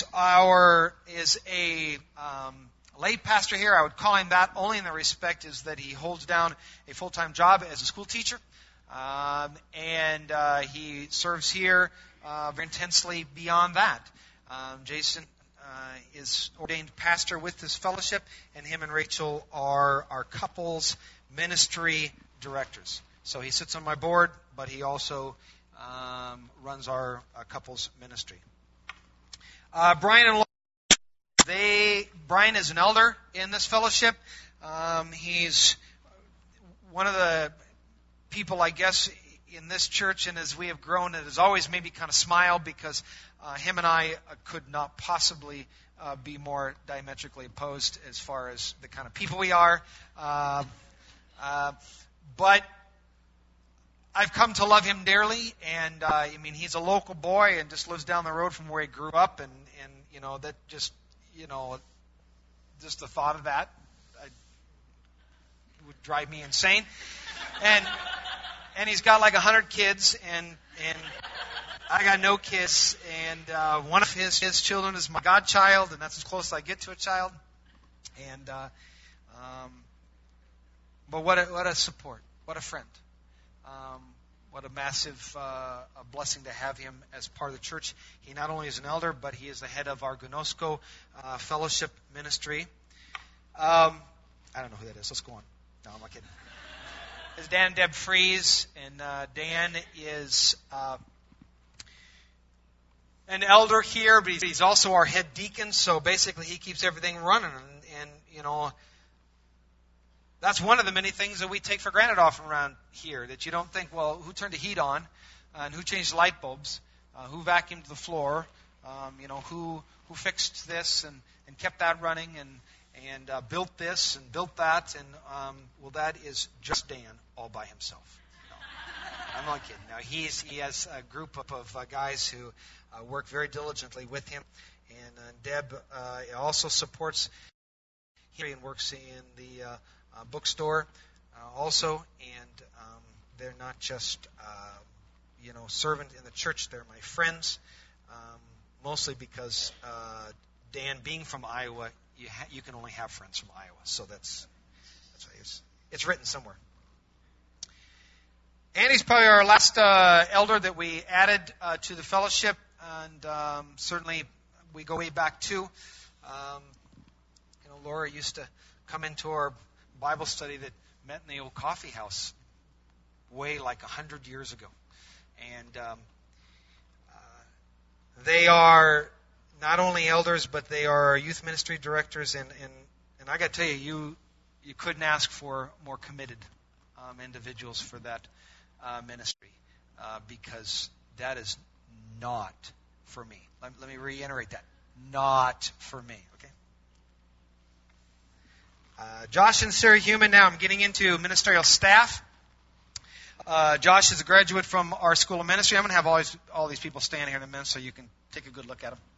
a lay pastor here. I would call him that only in the respect is that he holds down a full-time job as a school teacher, and he serves here very intensely beyond that. Jason is ordained pastor with this fellowship, and him and Rachel are our couples ministry directors. So he sits on my board, but he also runs our couples ministry. Brian and Laura, Brian is an elder in this fellowship. He's one of the people, I guess, in this church, and as we have grown, it has always made me kind of smile because him and I could not possibly be more diametrically opposed as far as the kind of people we are. But I've come to love him dearly, and he's a local boy and just lives down the road from where he grew up, and that just the thought of that would drive me insane. And he's got like 100 kids, and I got no kids, and one of his children is my godchild, and that's as close as I get to a child. And but what a support, what a friend. What a massive a blessing to have him as part of the church. He not only is an elder, but he is the head of our Gnosko fellowship ministry. I don't know who that is. Let's go on. No, I'm not kidding. It's Dan and Deb Fries, and Dan is an elder here, but he's also our head deacon, so basically he keeps everything running, and that's one of the many things that we take for granted often around here, that you don't think, well, who turned the heat on, and who changed the light bulbs, who vacuumed the floor, who fixed this and kept that running, and built this and built that, and that is just Dan all by himself. No, I'm not kidding. Now he has a group of guys who work very diligently with him, and Deb also supports him and works in the bookstore also, and they're not just servant in the church, they're my friends, mostly because Dan, being from Iowa, you can only have friends from Iowa, so that's why it's written somewhere. Andy's probably our last elder that we added to the fellowship, and certainly we go way back too. Laura used to come into our Bible study that met in the old coffee house way like 100 years ago. And they are not only elders, but they are youth ministry directors. And I got to tell you, you couldn't ask for more committed individuals for that ministry, because that is not for me. Let me reiterate that. Not for me, okay? Josh and Sarah Human. Now I'm getting into ministerial staff. Josh is a graduate from our School of Ministry. I'm going to have all these people standing here in a minute so you can take a good look at them.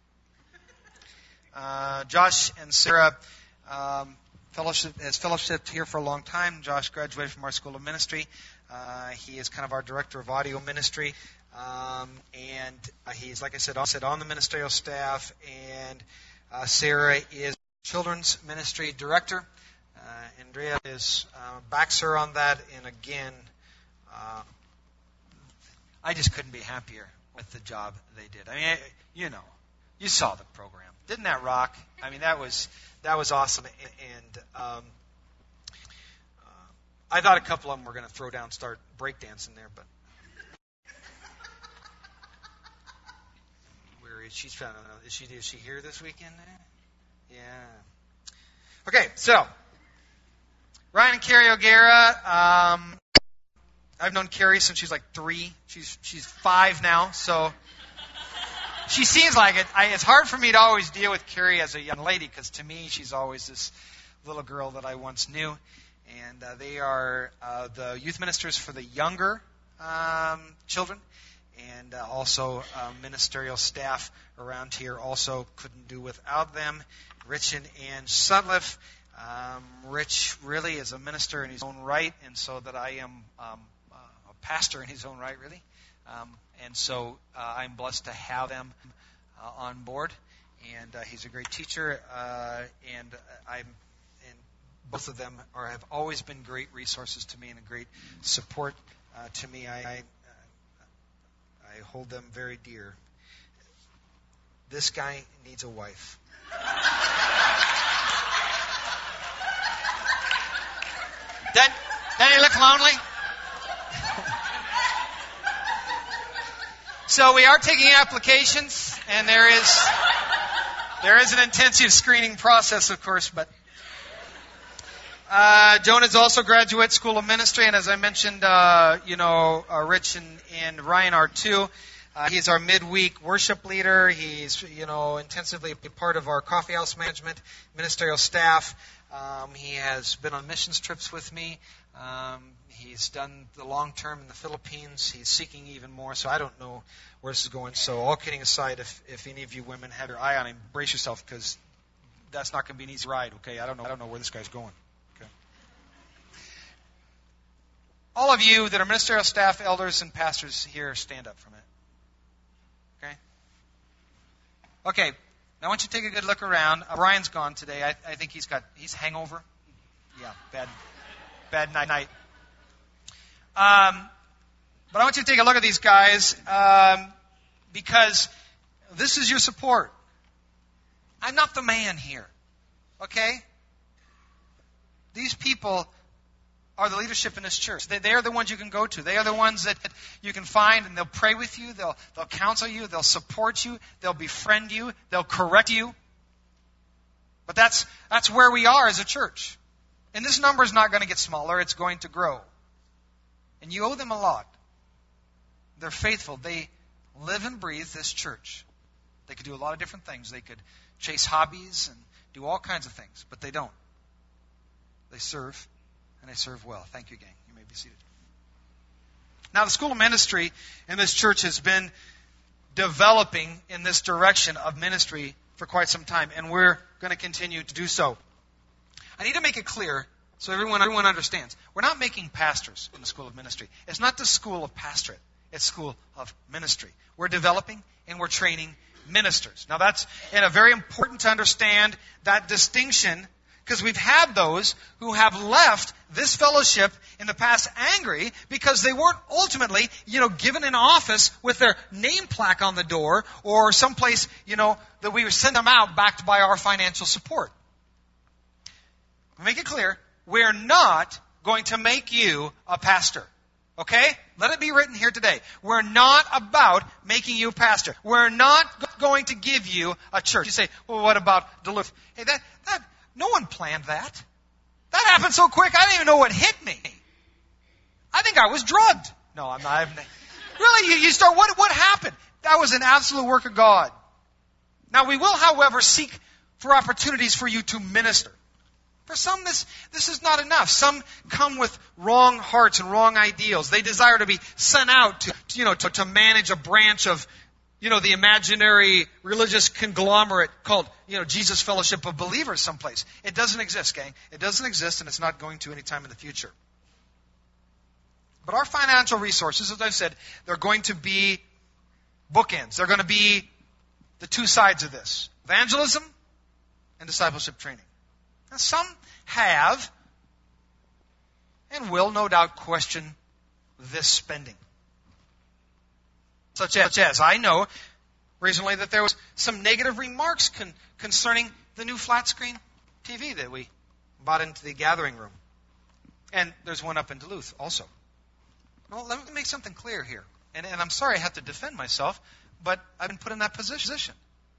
Josh and Sarah has fellowshiped here for a long time. Josh graduated from our School of Ministry. He is kind of our director of audio ministry. And he's, like I said, on the ministerial staff. And Sarah is children's ministry director. Andrea backs her on that. And again, I just couldn't be happier with the job they did. I mean, you saw the program. Didn't that rock? I mean, that was awesome. And I thought a couple of them were going to throw down, start breakdancing there, but where is she? I don't know. Is she here this weekend? Yeah. Okay, so Ryan and Carrie O'Gara. I've known Carrie since she's like 3. She's 5 now, so she seems like it. It's hard for me to always deal with Carrie as a young lady because to me she's always this little girl that I once knew. And they are the youth ministers for the younger children, and also ministerial staff around here. Also couldn't do without them. Rich and Ann Sutliff. Rich really is a minister in his own right, and so that I am a pastor in his own right, really. And so I'm blessed to have them on board. And he's a great teacher, and both of them have always been great resources to me and a great support to me. I hold them very dear. This guy needs a wife. Doesn't he look lonely? So we are taking applications, and there is an intensive screening process, of course, but Joan is also graduate school of ministry, and as I mentioned, Rich and Ryan are too. He's our midweek worship leader. He's, intensively a part of our coffee house management, ministerial staff. He has been on missions trips with me. He's done the long term in the Philippines. He's seeking even more, so I don't know where this is going. So all kidding aside, if any of you women have your eye on him, brace yourself, because that's not going to be an easy ride, okay? I don't know where this guy's going. All of you that are ministerial staff, elders, and pastors here, stand up for a minute. Okay, now I want you to take a good look around. Brian's gone today. I think he's hangover. Yeah, bad night. But I want you to take a look at these guys because this is your support. I'm not the man here, okay? These people are the leadership in this church. They are the ones you can go to. They are the ones that you can find, and they'll pray with you. They'll counsel you. They'll support you. They'll befriend you. They'll correct you. But that's where we are as a church. And this number is not going to get smaller. It's going to grow. And you owe them a lot. They're faithful. They live and breathe this church. They could do a lot of different things. They could chase hobbies and do all kinds of things, but they don't. They serve. And I serve well. Thank you, gang. You may be seated. Now, the School of Ministry in this church has been developing in this direction of ministry for quite some time, and we're going to continue to do so. I need to make it clear so everyone understands. We're not making pastors in the School of Ministry. It's not the School of Pastorate. It's School of Ministry. We're developing and we're training ministers. Now, that's very important to understand that distinction, because we've had those who have left this fellowship in the past angry because they weren't ultimately, given an office with their name plaque on the door or someplace, that we send them out backed by our financial support. Make it clear, we're not going to make you a pastor. Okay? Let it be written here today. We're not about making you a pastor. We're not going to give you a church. You say, well, what about Duluth? Hey, that no one planned that. That happened so quick, I didn't even know what hit me. I think I was drugged. No, I'm not. Really, you start, what happened? That was an absolute work of God. Now, we will, however, seek for opportunities for you to minister. For some, this is not enough. Some come with wrong hearts and wrong ideals. They desire to be sent out to manage a branch of the imaginary religious conglomerate called, Jesus Fellowship of Believers someplace. It doesn't exist, gang. It doesn't exist, and it's not going to anytime in the future. But our financial resources, as I've said, they're going to be bookends. They're going to be the two sides of this. Evangelism and discipleship training. Now, some have and will no doubt question this spending. Such as, I know recently that there was some negative remarks concerning the new flat screen TV that we bought into the gathering room. And there's one up in Duluth also. Well, let me make something clear here. And I'm sorry I have to defend myself, but I've been put in that position.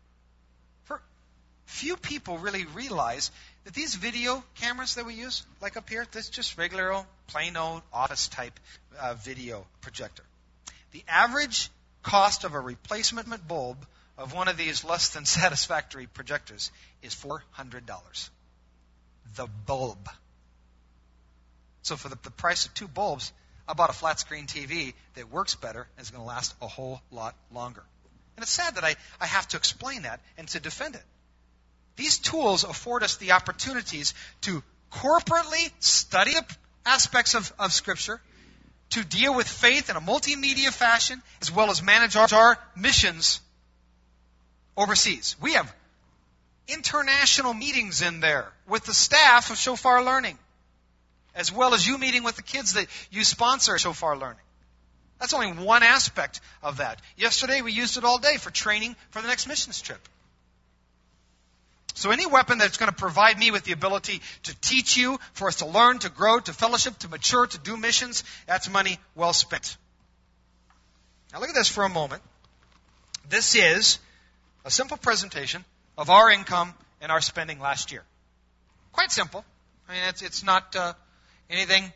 Few people really realize that these video cameras that we use, like up here, this is just regular old, plain old office type video projector. The average cost of a replacement bulb of one of these less than satisfactory projectors is $400. The bulb. So for the price of 2 bulbs, I bought a flat screen TV that works better and is going to last a whole lot longer. And it's sad that I have to explain that and to defend it. These tools afford us the opportunities to corporately study aspects of Scripture, to deal with faith in a multimedia fashion, as well as manage our missions overseas. We have international meetings in there with the staff of Shofar Learning, as well as you meeting with the kids that you sponsor at Shofar Learning. That's only one aspect of that. Yesterday we used it all day for training for the next missions trip. So any weapon that's going to provide me with the ability to teach you, for us to learn, to grow, to fellowship, to mature, to do missions, that's money well spent. Now look at this for a moment. This is a simple presentation of our income and our spending last year. Quite simple. I mean, it's not anything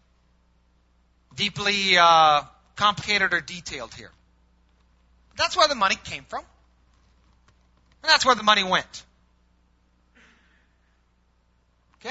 deeply complicated or detailed here. That's where the money came from. And that's where the money went. Okay?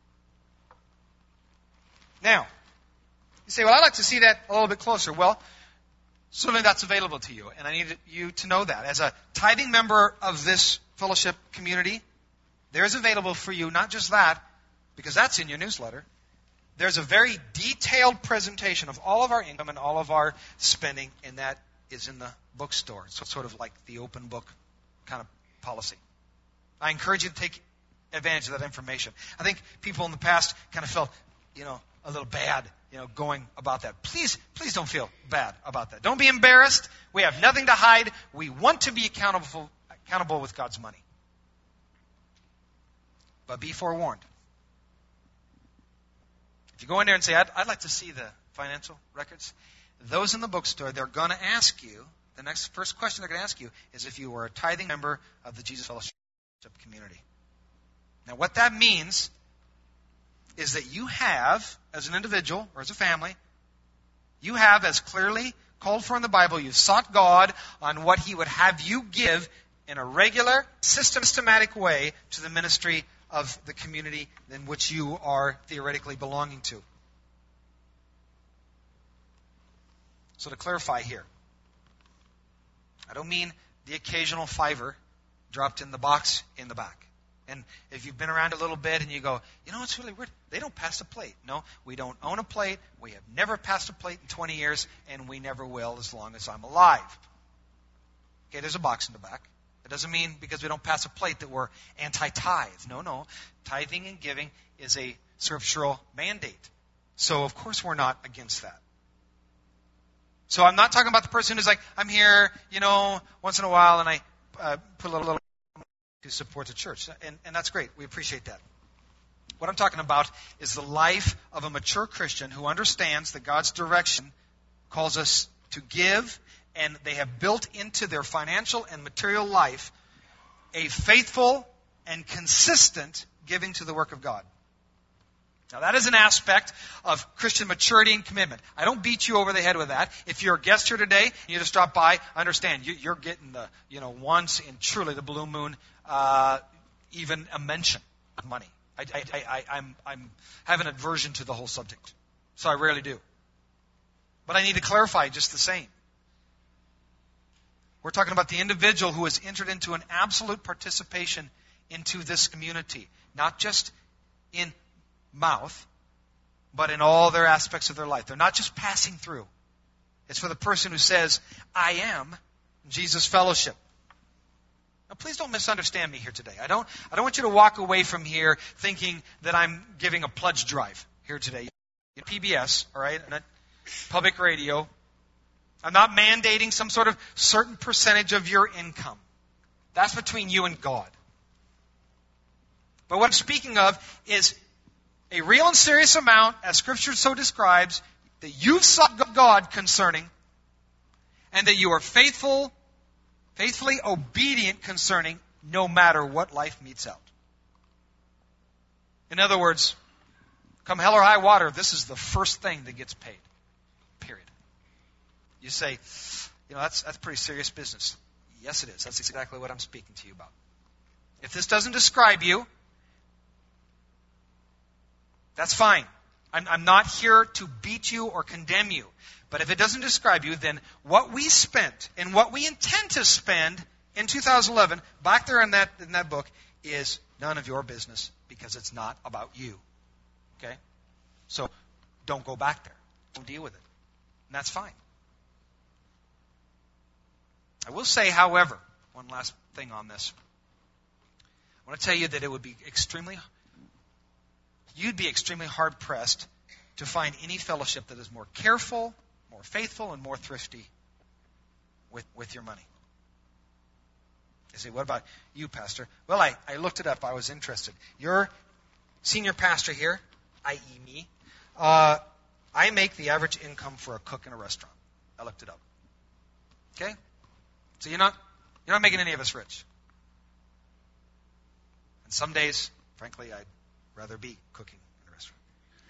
Now, you say, well, I'd like to see that a little bit closer. Well, certainly that's available to you, and I need you to know that. As a tithing member of this fellowship community, there's available for you not just that, because that's in your newsletter. There's a very detailed presentation of all of our income and all of our spending, and that is in the bookstore. So it's sort of like the open book kind of policy. I encourage you to take advantage of that information. I think people in the past kind of felt, a little bad, going about that. Please don't feel bad about that. Don't be embarrassed. We have nothing to hide. We want to be accountable with God's money. But be forewarned. If you go in there and say, I'd like to see the financial records, those in the bookstore, they're going to ask you, first question they're going to ask you is if you were a tithing member of the Jesus Fellowship community. Now, what that means is that you have, as an individual or as a family, you have, as clearly called for in the Bible, you've sought God on what He would have you give in a regular, systematic way to the ministry of the community in which you are theoretically belonging to. So to clarify here, I don't mean the occasional $5 dropped in the box in the back. And if you've been around a little bit and you go, it's really weird. They don't pass a plate. No, we don't own a plate. We have never passed a plate in 20 years, and we never will as long as I'm alive. Okay, there's a box in the back. It doesn't mean because we don't pass a plate that we're anti-tithe. No. Tithing and giving is a scriptural mandate. So, of course, we're not against that. So I'm not talking about the person who's like, I'm here, once in a while, and I put a little to support the church. And that's great. We appreciate that. What I'm talking about is the life of a mature Christian who understands that God's direction calls us to give, and they have built into their financial and material life a faithful and consistent giving to the work of God. Now, that is an aspect of Christian maturity and commitment. I don't beat you over the head with that. If you're a guest here today and you just drop by, understand you're getting the, once in truly the blue moon, even a mention of money. I'm have an aversion to the whole subject, so I rarely do. But I need to clarify just the same. We're talking about the individual who has entered into an absolute participation into this community, not just in mouth, but in all their aspects of their life. They're not just passing through. It's for the person who says, I am Jesus Fellowship. Now, please don't misunderstand me here today. I don't want you to walk away from here thinking that I'm giving a pledge drive here today. PBS, all right, and public radio. I'm not mandating some sort of certain percentage of your income. That's between you and God. But what I'm speaking of is a real and serious amount, as Scripture so describes, that you've sought God concerning, and that you are faithfully obedient concerning, no matter what life meets out. In other words, come hell or high water, this is the first thing that gets paid. Period. You say, that's pretty serious business. Yes, it is. That's exactly what I'm speaking to you about. If this doesn't describe you, that's fine. I'm not here to beat you or condemn you. But if it doesn't describe you, then what we spent and what we intend to spend in 2011, back there in that book, is none of your business, because it's not about you. Okay? So don't go back there. Don't deal with it. And that's fine. I will say, however, one last thing on this. I want to tell you that you'd be extremely hard-pressed to find any fellowship that is more careful, more faithful, and more thrifty with your money. You say, what about you, Pastor? Well, I looked it up. I was interested. Your senior pastor here, i.e. me, I make the average income for a cook in a restaurant. I looked it up. Okay? So you're not making any of us rich. And some days, frankly, I'd rather be cooking in a restaurant.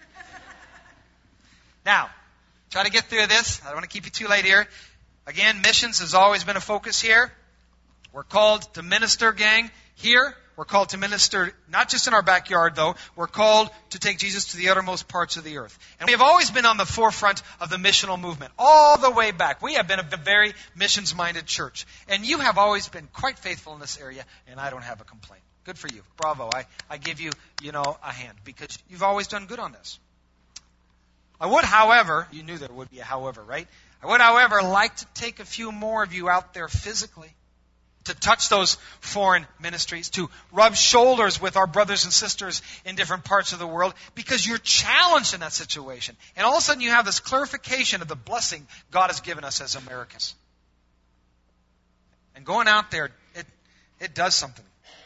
Now, try to get through this. I don't want to keep you too late here. Again, missions has always been a focus here. We're called to minister, gang. Here, we're called to minister not just in our backyard, though. We're called to take Jesus to the uttermost parts of the earth. And we have always been on the forefront of the missional movement, all the way back. We have been a very missions-minded church. And you have always been quite faithful in this area, and I don't have a complaint. Good for you. Bravo. I give you, a hand, because you've always done good on this. I would, however, you knew there would be a however, right? I would, however, like to take a few more of you out there physically, to touch those foreign ministries, to rub shoulders with our brothers and sisters in different parts of the world, because you're challenged in that situation. And all of a sudden you have this clarification of the blessing God has given us as Americans. And going out there, it does something.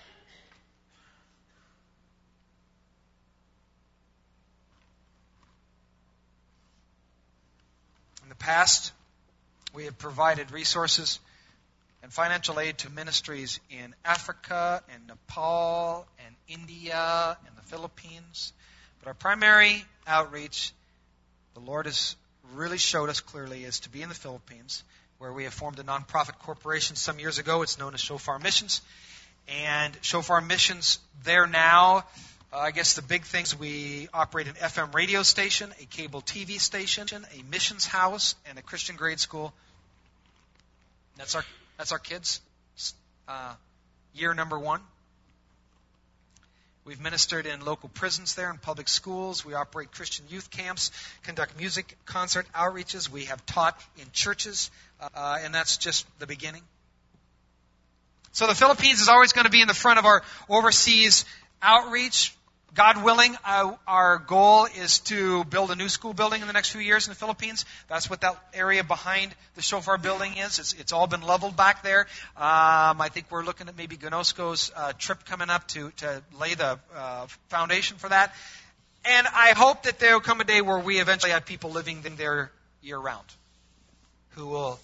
In the past, we have provided resources and financial aid to ministries in Africa and Nepal and India and the Philippines. But our primary outreach, the Lord has really showed us clearly, is to be in the Philippines, where we have formed a nonprofit corporation some years ago. It's known as Shofar Missions. And Shofar Missions there now, I guess the big things, we operate an FM radio station, a cable TV station, a missions house, and a Christian grade school. That's our kids. Year number 1. We've ministered in local prisons there and public schools. We operate Christian youth camps, conduct music concert outreaches. We have taught in churches, and that's just the beginning. So the Philippines is always going to be in the front of our overseas outreach. God willing, our goal is to build a new school building in the next few years in the Philippines. That's what that area behind the Shofar building is. It's all been leveled back there. I think we're looking at maybe Gnosco's trip coming up to lay the foundation for that. And I hope that there will come a day where we eventually have people living there year-round who will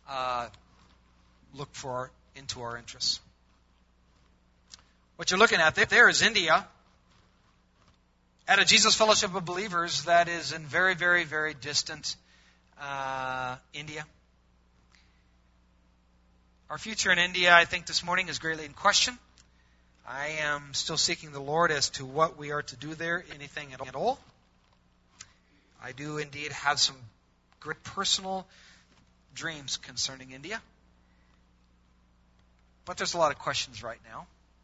look into our interests. What you're looking at there is India. At a Jesus Fellowship of Believers that is in very, very, very distant India. Our future in India, I think, this morning is greatly in question. I am still seeking the Lord as to what we are to do there, anything at all. I do indeed have some great personal dreams concerning India. But there's a lot of questions right now.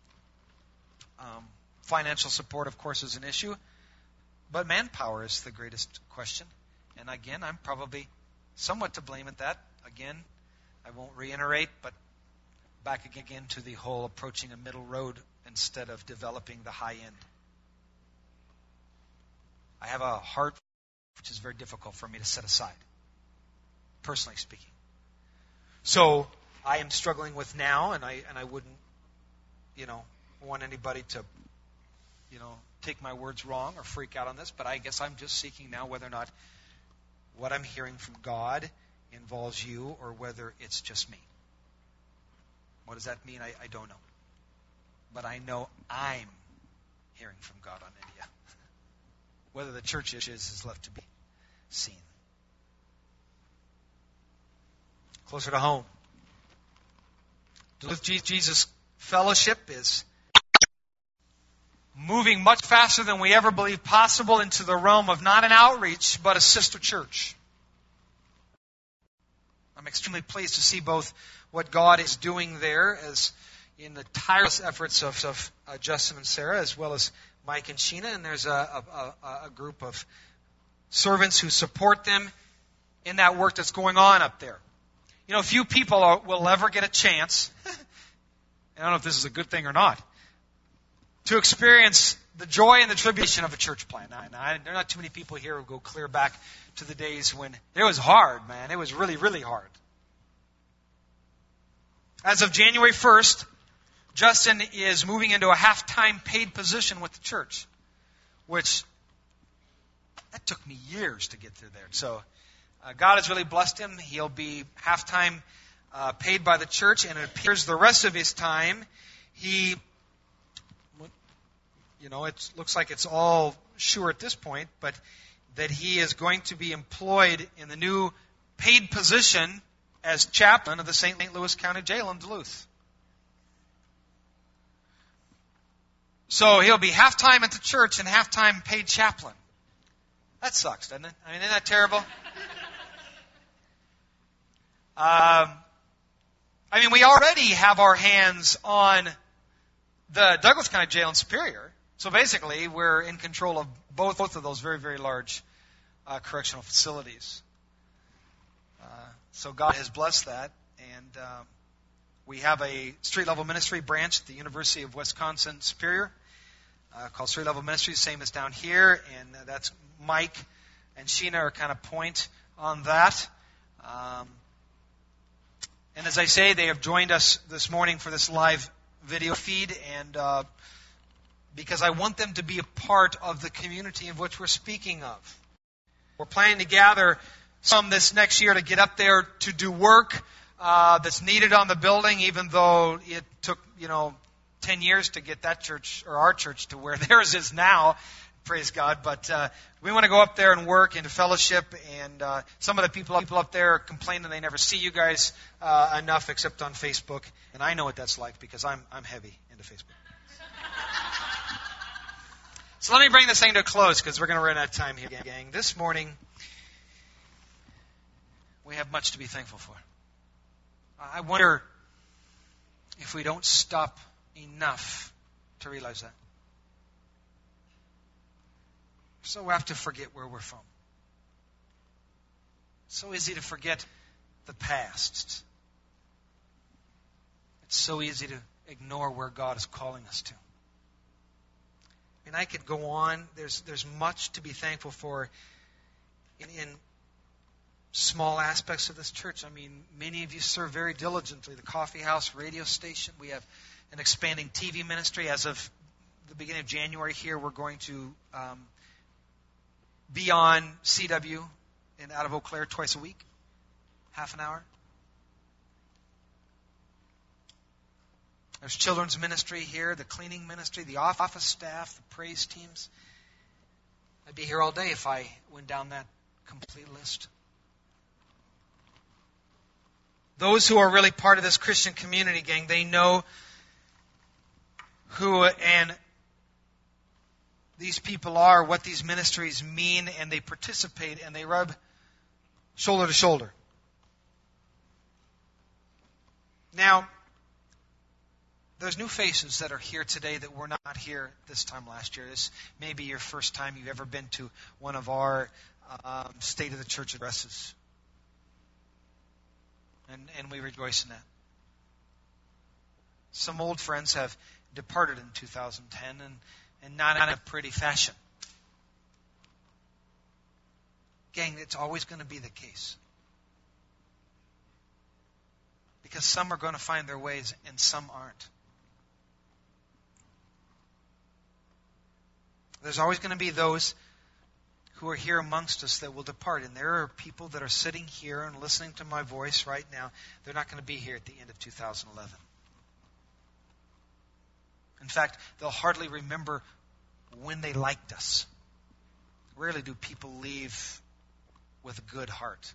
Financial support, of course, is an issue. But manpower is the greatest question. And again, I'm probably somewhat to blame at that. Again, I won't reiterate, but back again to the whole approaching a middle road instead of developing the high end. I have a heart which is very difficult for me to set aside, personally speaking. So I am struggling with now, and I wouldn't, want anybody to, take my words wrong or freak out on this, but I guess I'm just seeking now whether or not what I'm hearing from God involves you or whether it's just me. What does that mean? I don't know. But I know I'm hearing from God on India. Whether the church is left to be seen. Closer to home. Duluth Jesus Fellowship is moving much faster than we ever believed possible into the realm of not an outreach, but a sister church. I'm extremely pleased to see both what God is doing there as in the tireless efforts of Justin and Sarah, as well as Mike and Sheena, and there's a group of servants who support them in that work that's going on up there. You know, few people will ever get a chance, I don't know if this is a good thing or not, to experience the joy and the tribulation of a church plant. Now, there are not too many people here who go clear back to the days when it was hard, man. It was really, really hard. As of January 1st, Justin is moving into a half-time paid position with the church, which that took me years to get through there. So God has really blessed him. He'll be half-time paid by the church, and it appears the rest of his time, it looks like it's all sure at this point, but that he is going to be employed in the new paid position as chaplain of the St. Louis County Jail in Duluth. So he'll be half-time at the church and half-time paid chaplain. That sucks, doesn't it? I mean, isn't that terrible? We already have our hands on the Douglas County Jail in Superior. So basically, we're in control of both of those very, very large correctional facilities. So God has blessed that. And we have a street-level ministry branch at the University of Wisconsin Superior called Street Level Ministry, same as down here. And that's Mike and Sheena are kind of point on that. And as I say, they have joined us this morning for this live video feed, and because I want them to be a part of the community of which we're speaking of. We're planning to gather some this next year to get up there to do work that's needed on the building, even though it took, 10 years to get that church, or our church, to where theirs is now. Praise God. But we want to go up there and work into fellowship. And some of the people up there complain that they never see you guys enough except on Facebook. And I know what that's like because I'm heavy into Facebook. So let me bring this thing to a close because we're going to run out of time here, gang. This morning, we have much to be thankful for. I wonder if we don't stop enough to realize that. So apt to forget where we're from. It's so easy to forget the past. It's so easy to ignore where God is calling us to. And I could go on. There's much to be thankful for in small aspects of this church. I mean, many of you serve very diligently. The coffee house, radio station. We have an expanding TV ministry. As of the beginning of January here, we're going to be on CW and out of Eau Claire twice a week, half an hour. There's children's ministry here, the cleaning ministry, the office staff, the praise teams. I'd be here all day if I went down that complete list. Those who are really part of this Christian community, gang, they know who and these people are, what these ministries mean, and they participate and they rub shoulder to shoulder. Now, there's new faces that are here today that were not here this time last year. This may be your first time you've ever been to one of our State of the Church addresses. And we rejoice in that. Some old friends have departed in 2010 and not in a pretty fashion. Gang, it's always going to be the case. Because some are going to find their ways and some aren't. There's always going to be those who are here amongst us that will depart. And there are people that are sitting here and listening to my voice right now. They're not going to be here at the end of 2011. In fact, they'll hardly remember when they liked us. Rarely do people leave with a good heart.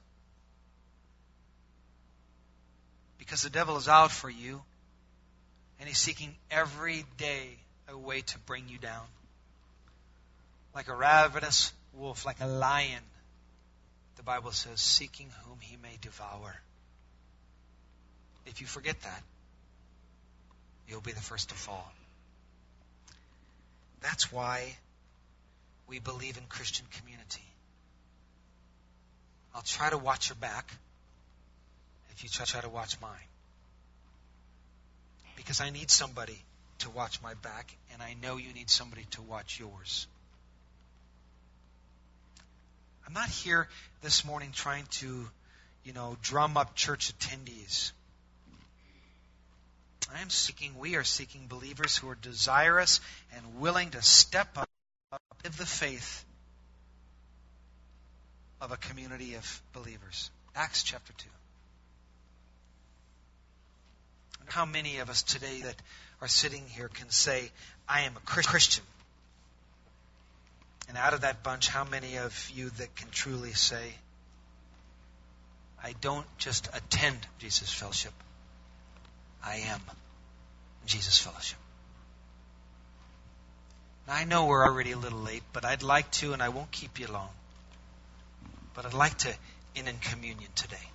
Because the devil is out for you, and he's seeking every day a way to bring you down. Like a ravenous wolf, like a lion, the Bible says, seeking whom he may devour. If you forget that, you'll be the first to fall. That's why we believe in Christian community. I'll try to watch your back if you try to watch mine. Because I need somebody to watch my back, and I know you need somebody to watch yours. I'm not here this morning trying to, drum up church attendees. We are seeking believers who are desirous and willing to step up in the faith of a community of believers. Acts chapter 2. How many of us today that are sitting here can say, I am a Christian? And out of that bunch, how many of you that can truly say, I don't just attend Jesus Fellowship, I am Jesus Fellowship? Now, I know we're already a little late, but I'd like to, and I won't keep you long, but I'd like to end in communion today.